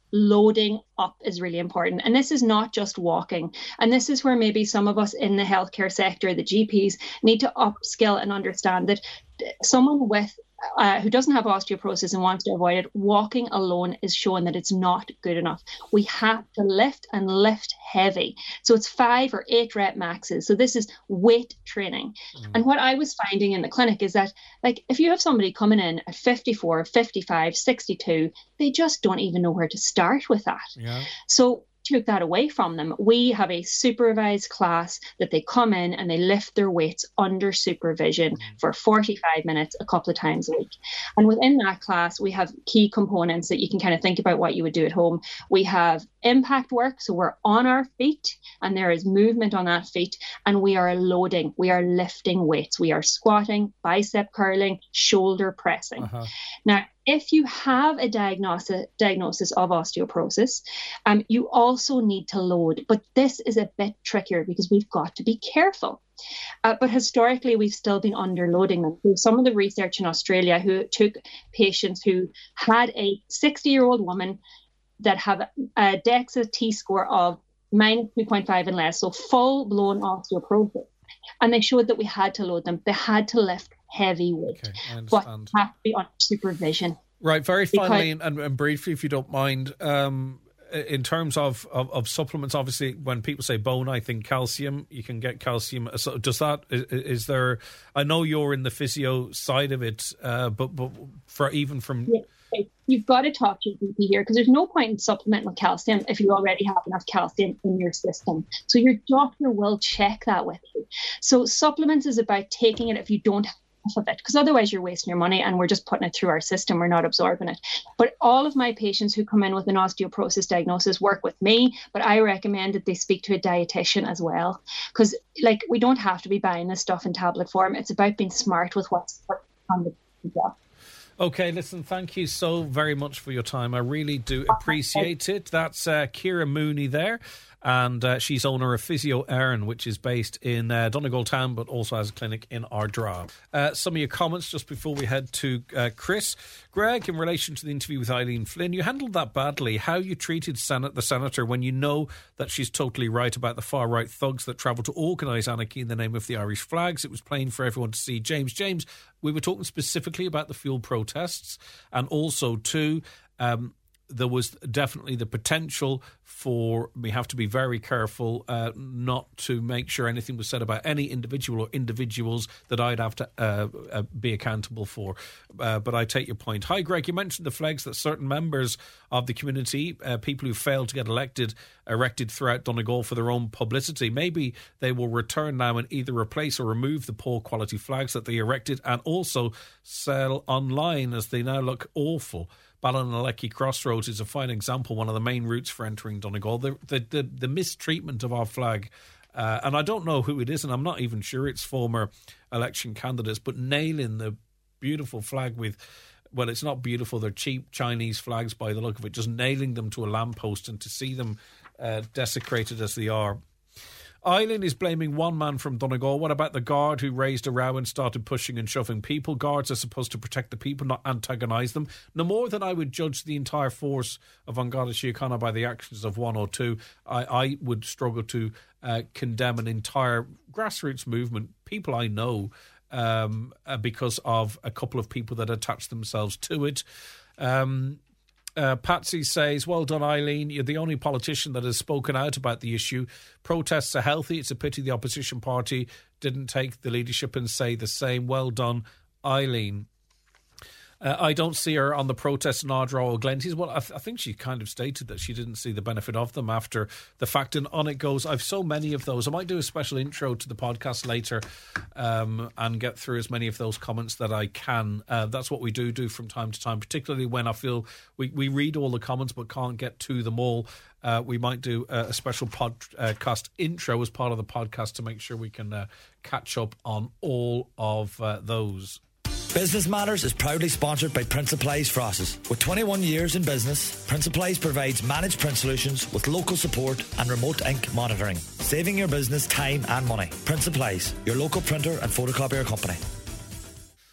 Speaker 7: loading up is really important. And this is not just walking. And this is where maybe some of us in the healthcare sector, the G Ps, need to upskill and understand that someone with Uh, who doesn't have osteoporosis and wants to avoid it, walking alone is showing that it's not good enough. We have to lift and lift heavy. So it's five or eight rep maxes. So this is weight training. Mm. And what I was finding in the clinic is that, like, if you have somebody coming in at fifty-four, fifty-five, sixty-two, they just don't even know where to start with that. Yeah. So took that away from them. We have a supervised class that they come in and they lift their weights under supervision mm-hmm. for forty-five minutes a couple of times a week. And within that class, we have key components that you can kind of think about what you would do at home. We have impact work. So we're on our feet and there is movement on that feet, and we are loading, we are lifting weights. We are squatting, bicep curling, shoulder pressing. Uh-huh. Now, if you have a diagnosis diagnosis of osteoporosis, um, you also need to load. But this is a bit trickier because we've got to be careful. Uh, but historically, we've still been underloading them. So some of the research in Australia who took patients who had a sixty-year-old woman that have a DEXA T-score of minus two point five and less, so full-blown osteoporosis. And they showed that we had to load them. They had to lift heavy weight, okay, but have to be under supervision.
Speaker 1: Right, very finally and, and briefly, if you don't mind, um, in terms of, of, of supplements, obviously, when people say bone, I think calcium. You can get calcium. So does that, is, is there, I know you're in the physio side of it, uh, but, but for even from...
Speaker 7: Yeah. You've got to talk to your G P here, because there's no point in supplementing with calcium if you already have enough calcium in your system. So your doctor will check that with you. So supplements is about taking it if you don't have enough of it, because otherwise you're wasting your money and we're just putting it through our system. We're not absorbing it. But all of my patients who come in with an osteoporosis diagnosis work with me, but I recommend that they speak to a dietitian as well, because like we don't have to be buying this stuff in tablet form. It's about being smart with what's on the job.
Speaker 1: Okay, listen, thank you so very much for your time. I really do appreciate it. That's uh, Ciara Mooney there, and uh, she's owner of Physio Erin, which is based in uh, Donegal Town, but also has a clinic in Ardra. Uh, some of your comments just before we head to uh, Chris. Greg, in relation to the interview with Eileen Flynn, you handled that badly. How you treated Senate, the senator when you know that she's totally right about the far-right thugs that travel to organise anarchy in the name of the Irish flags. It was plain for everyone to see. James, James, we were talking specifically about the fuel protests, and also, too, um, there was definitely the potential for, we have to be very careful uh, not to make sure anything was said about any individual or individuals that I'd have to uh, uh, be accountable for. Uh, but I take your point. Hi, Greg, you mentioned the flags that certain members of the community, uh, people who failed to get elected, erected throughout Donegal for their own publicity. Maybe they will return now and either replace or remove the poor quality flags that they erected and also sell online, as they now look awful. Ballinaleki Crossroads is a fine example, one of the main routes for entering Donegal. The the, the, the mistreatment of our flag, uh, and I don't know who it is, and I'm not even sure it's former election candidates, but nailing the beautiful flag with, well, it's not beautiful, they're cheap Chinese flags by the look of it, just nailing them to a lamppost, and to see them uh, desecrated as they are. Eileen is blaming one man from Donegal. What about the guard who raised a row and started pushing and shoving people? Guards are supposed to protect the people, not antagonise them. No more than I would judge the entire force of An Garda Síochána by the actions of one or two. I, I would struggle to uh, condemn an entire grassroots movement, people I know, um, uh, because of a couple of people that attach themselves to it. Um Uh, Patsy says, well done, Eileen. You're the only politician that has spoken out about the issue. Protests are healthy. It's a pity the opposition party didn't take the leadership and say the same. Well done, Eileen. Uh, I don't see her on the protests in Ardra or Glenties. Well, I, th- I think she kind of stated that she didn't see the benefit of them after the fact, and on it goes. I've so many of those. I might do a special intro to the podcast later um, and get through as many of those comments that I can. Uh, that's what we do do from time to time, particularly when I feel we, we read all the comments but can't get to them all. Uh, we might do a, a special podcast intro as part of the podcast to make sure we can uh, catch up on all of uh, those.
Speaker 8: Business Matters is proudly sponsored by Print Supplies Frosses. With twenty-one years in business, Print Supplies provides managed print solutions with local support and remote ink monitoring, saving your business time and money. Print Supplies, your local printer and photocopier company.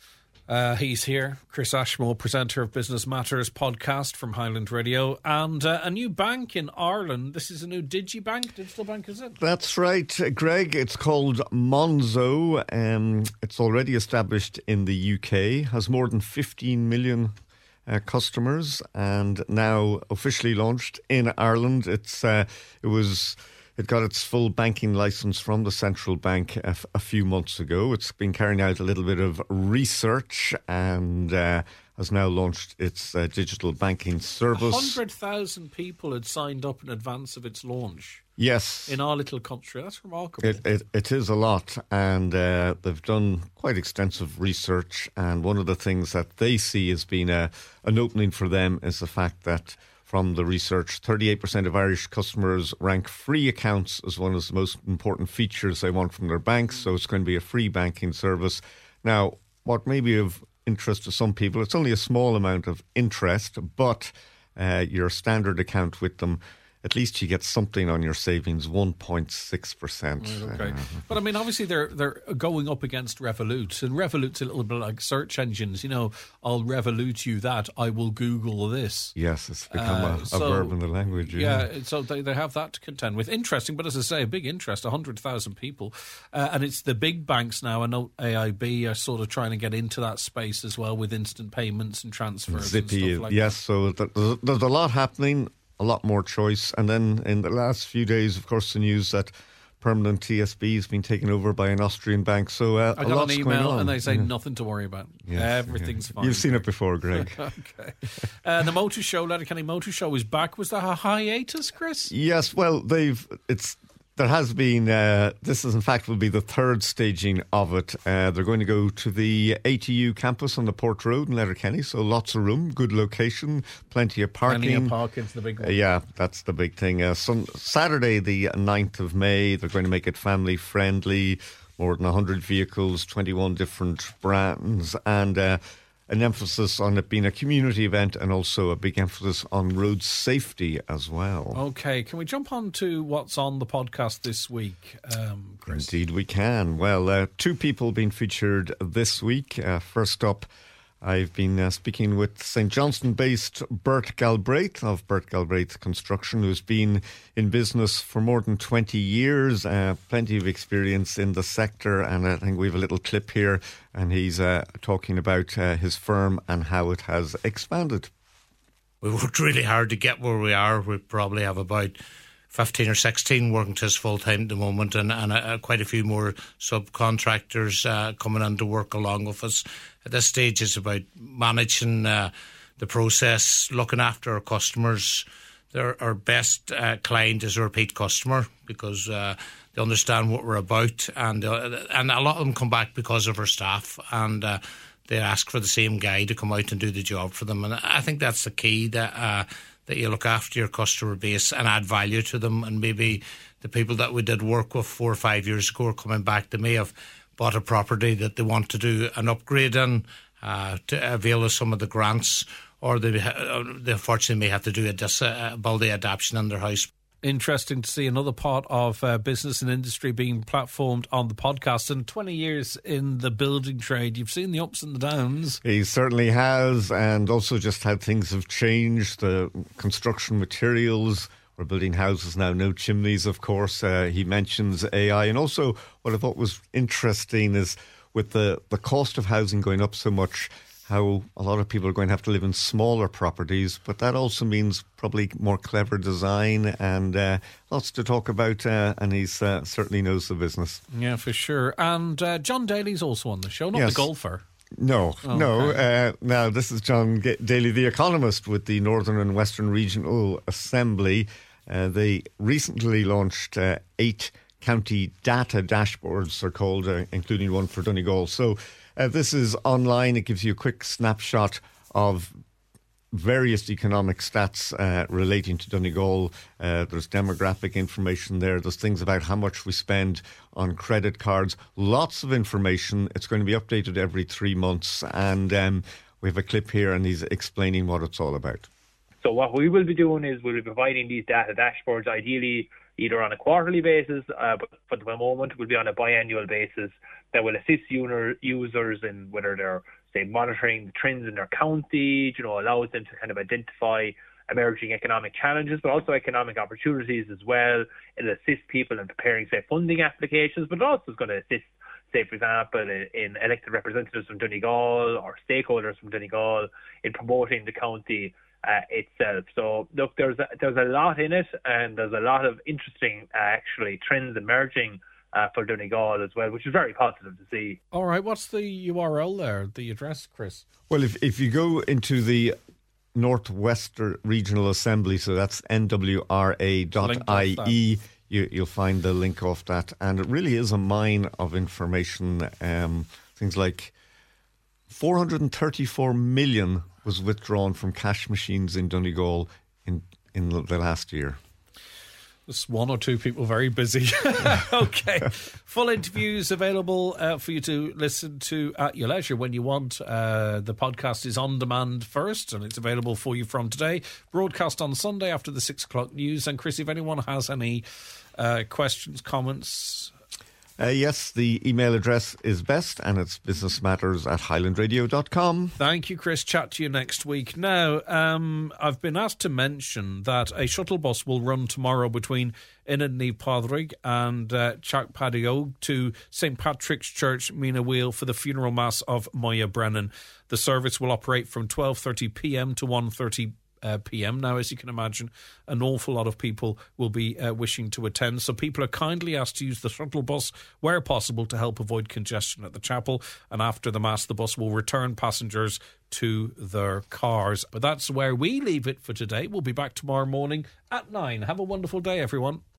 Speaker 1: Uh, he's here, Chris Ashmore, presenter of Business Matters podcast from Highland Radio, and uh, a new bank in Ireland. This is a new digibank, digital bank, is it?
Speaker 9: That's right, Greg. It's called Monzo. Um, it's already established in the U K, has more than fifteen million uh, customers, and now officially launched in Ireland. It's uh, it was. It got its full banking licence from the central bank a, f- a few months ago. It's been carrying out a little bit of research and uh, has now launched its uh, digital banking service.
Speaker 1: one hundred thousand people had signed up in advance of its launch.
Speaker 9: Yes.
Speaker 1: In our little country. That's remarkable.
Speaker 9: It, it, it is a lot, and uh, they've done quite extensive research, and one of the things that they see as being a, an opening for them is the fact that from the research, thirty-eight percent of Irish customers rank free accounts as one of the most important features they want from their banks. So it's going to be a free banking service. Now, what may be of interest to some people, it's only a small amount of interest, but uh, your standard account with them, at least you get something on your savings, one point six percent.
Speaker 1: Okay. Uh, but I mean, obviously they're they're going up against Revolut, and Revolut's a little bit like search engines. You know, I'll Revolut you that, I will Google this.
Speaker 9: Yes, it's become uh, a, a
Speaker 1: so,
Speaker 9: verb in the language. Yeah,
Speaker 1: yeah so they, they have that to contend with. Interesting, but as I say, a big interest, one hundred thousand people. Uh, and it's the big banks now. I know A I B are sort of trying to get into that space as well with instant payments and transfers
Speaker 9: Zippy,
Speaker 1: and stuff like
Speaker 9: yes,
Speaker 1: that.
Speaker 9: so th- there's a lot happening. A lot more choice. And then in the last few days, of course, the news that Permanent T S B has been taken over by an Austrian bank. So uh,
Speaker 1: I
Speaker 9: a
Speaker 1: got
Speaker 9: lot's
Speaker 1: an
Speaker 9: going
Speaker 1: email
Speaker 9: on.
Speaker 1: and they say
Speaker 9: yeah.
Speaker 1: nothing to worry about.
Speaker 9: Yes,
Speaker 1: Everything's
Speaker 9: yeah.
Speaker 1: fine.
Speaker 9: You've seen it before, Greg.
Speaker 1: Okay. Uh, the Motor Show, Letterkenny Motor Show is back. Was that a hiatus, Chris?
Speaker 9: Yes, well, they've it's there has been, uh, this is in fact will be the third staging of it. Uh, they're going to go to the A T U campus on the Port Road in Letterkenny, so lots of room, good location, plenty of parking.
Speaker 1: Plenty of parking's the big one.
Speaker 9: Uh, yeah, that's the big thing. Uh, some, Saturday the ninth of May, they're going to make it family friendly, more than one hundred vehicles, twenty-one different brands, and uh, an emphasis on it being a community event and also a big emphasis on road safety as well.
Speaker 1: Okay, can we jump on to what's on the podcast this week, um, Chris?
Speaker 9: Indeed we can. Well, uh, two people being featured this week. Uh, first up, I've been uh, speaking with Saint Johnstone-based Bert Galbraith of Bert Galbraith Construction, who's been in business for more than twenty years, uh, plenty of experience in the sector, and I think we have a little clip here, and he's uh, talking about uh, his firm and how it has expanded.
Speaker 10: We worked really hard to get where we are. We probably have about fifteen or sixteen working to us full time at the moment, and, and uh, quite a few more subcontractors uh, coming in to work along with us. At this stage, it's about managing uh, the process, looking after our customers. They're, our best uh, client is a repeat customer because uh, they understand what we're about, and uh, and a lot of them come back because of our staff, and uh, they ask for the same guy to come out and do the job for them. And I think that's the key, that uh, that you look after your customer base and add value to them. And maybe the people that we did work with four or five years ago are coming back. They may have bought a property that they want to do an upgrade in uh, to avail of some of the grants, or they, they unfortunately may have to do a, dis- a building adaptation in their house.
Speaker 1: Interesting to see another part of uh, business and industry being platformed on the podcast. And twenty years in the building trade, you've seen the ups and the downs.
Speaker 9: He certainly has, and also just how things have changed. The construction materials, we're building houses now, no chimneys, of course. Uh, he mentions A I, and also what I thought was interesting is with the, the cost of housing going up so much, how a lot of people are going to have to live in smaller properties, but that also means probably more clever design and uh, lots to talk about, uh, and he uh, certainly knows the business.
Speaker 1: Yeah, for sure. And uh, John Daly's also on the show, not
Speaker 9: yes.
Speaker 1: the golfer.
Speaker 9: No,
Speaker 1: oh,
Speaker 9: no.
Speaker 1: okay.
Speaker 9: Uh, now, this is John G- Daly, the economist with the Northern and Western Regional Assembly. Uh, they recently launched uh, eight county data dashboards, they're called, uh, including one for Donegal. So uh, this is online. It gives you a quick snapshot of various economic stats uh, relating to Donegal. Uh, there's demographic information there. There's things about how much we spend on credit cards. Lots of information. It's going to be updated every three months. And um, we have a clip here, and he's explaining what it's all about.
Speaker 11: So what we will be doing is we'll be providing these data dashboards, ideally either on a quarterly basis, uh, but for the moment will be on a biannual basis, that will assist user, users in whether they're say, monitoring the trends in their county, you know, allows them to kind of identify emerging economic challenges, but also economic opportunities as well. It'll assist people in preparing, say, funding applications, but it also is going to assist, say, for example, in, in elected representatives from Donegal or stakeholders from Donegal in promoting the county uh, itself. So, look, there's a, there's a lot in it, and there's a lot of interesting, uh, actually, trends emerging uh, for Donegal as well, which is very positive to see.
Speaker 1: All right, what's the U R L there, the address, Chris?
Speaker 9: Well, if, if you go into the Northwestern Regional Assembly, so that's N W R A dot I E, you, you'll find the link off that. And it really is a mine of information. Um, things like four hundred thirty-four million was withdrawn from cash machines in Donegal in, in the last year.
Speaker 1: There's one or two people very busy. Okay. Full interviews available uh, for you to listen to at your leisure when you want. Uh, the podcast is on demand first, and it's available for you from today. Broadcast on Sunday after the six o'clock news. And Chris, if anyone has any uh, questions, comments...
Speaker 9: Uh, yes, the email address is best, and it's businessmatters at highland radio dot com.
Speaker 1: Thank you, Chris. Chat to you next week. Now, um, I've been asked to mention that a shuttle bus will run tomorrow between Inadni Padraig and uh, Chack Paddy to Saint Patrick's Church, Mina Wheel, for the funeral mass of Moya Brennan. The service will operate from twelve thirty p.m. to one thirty Uh, P M. Now, as you can imagine, an awful lot of people will be uh, wishing to attend, so people are kindly asked to use the shuttle bus where possible to help avoid congestion at the chapel, and after the Mass the bus will return passengers to their cars. But that's where we leave it for today. We'll be back tomorrow morning at nine. Have a wonderful day, everyone.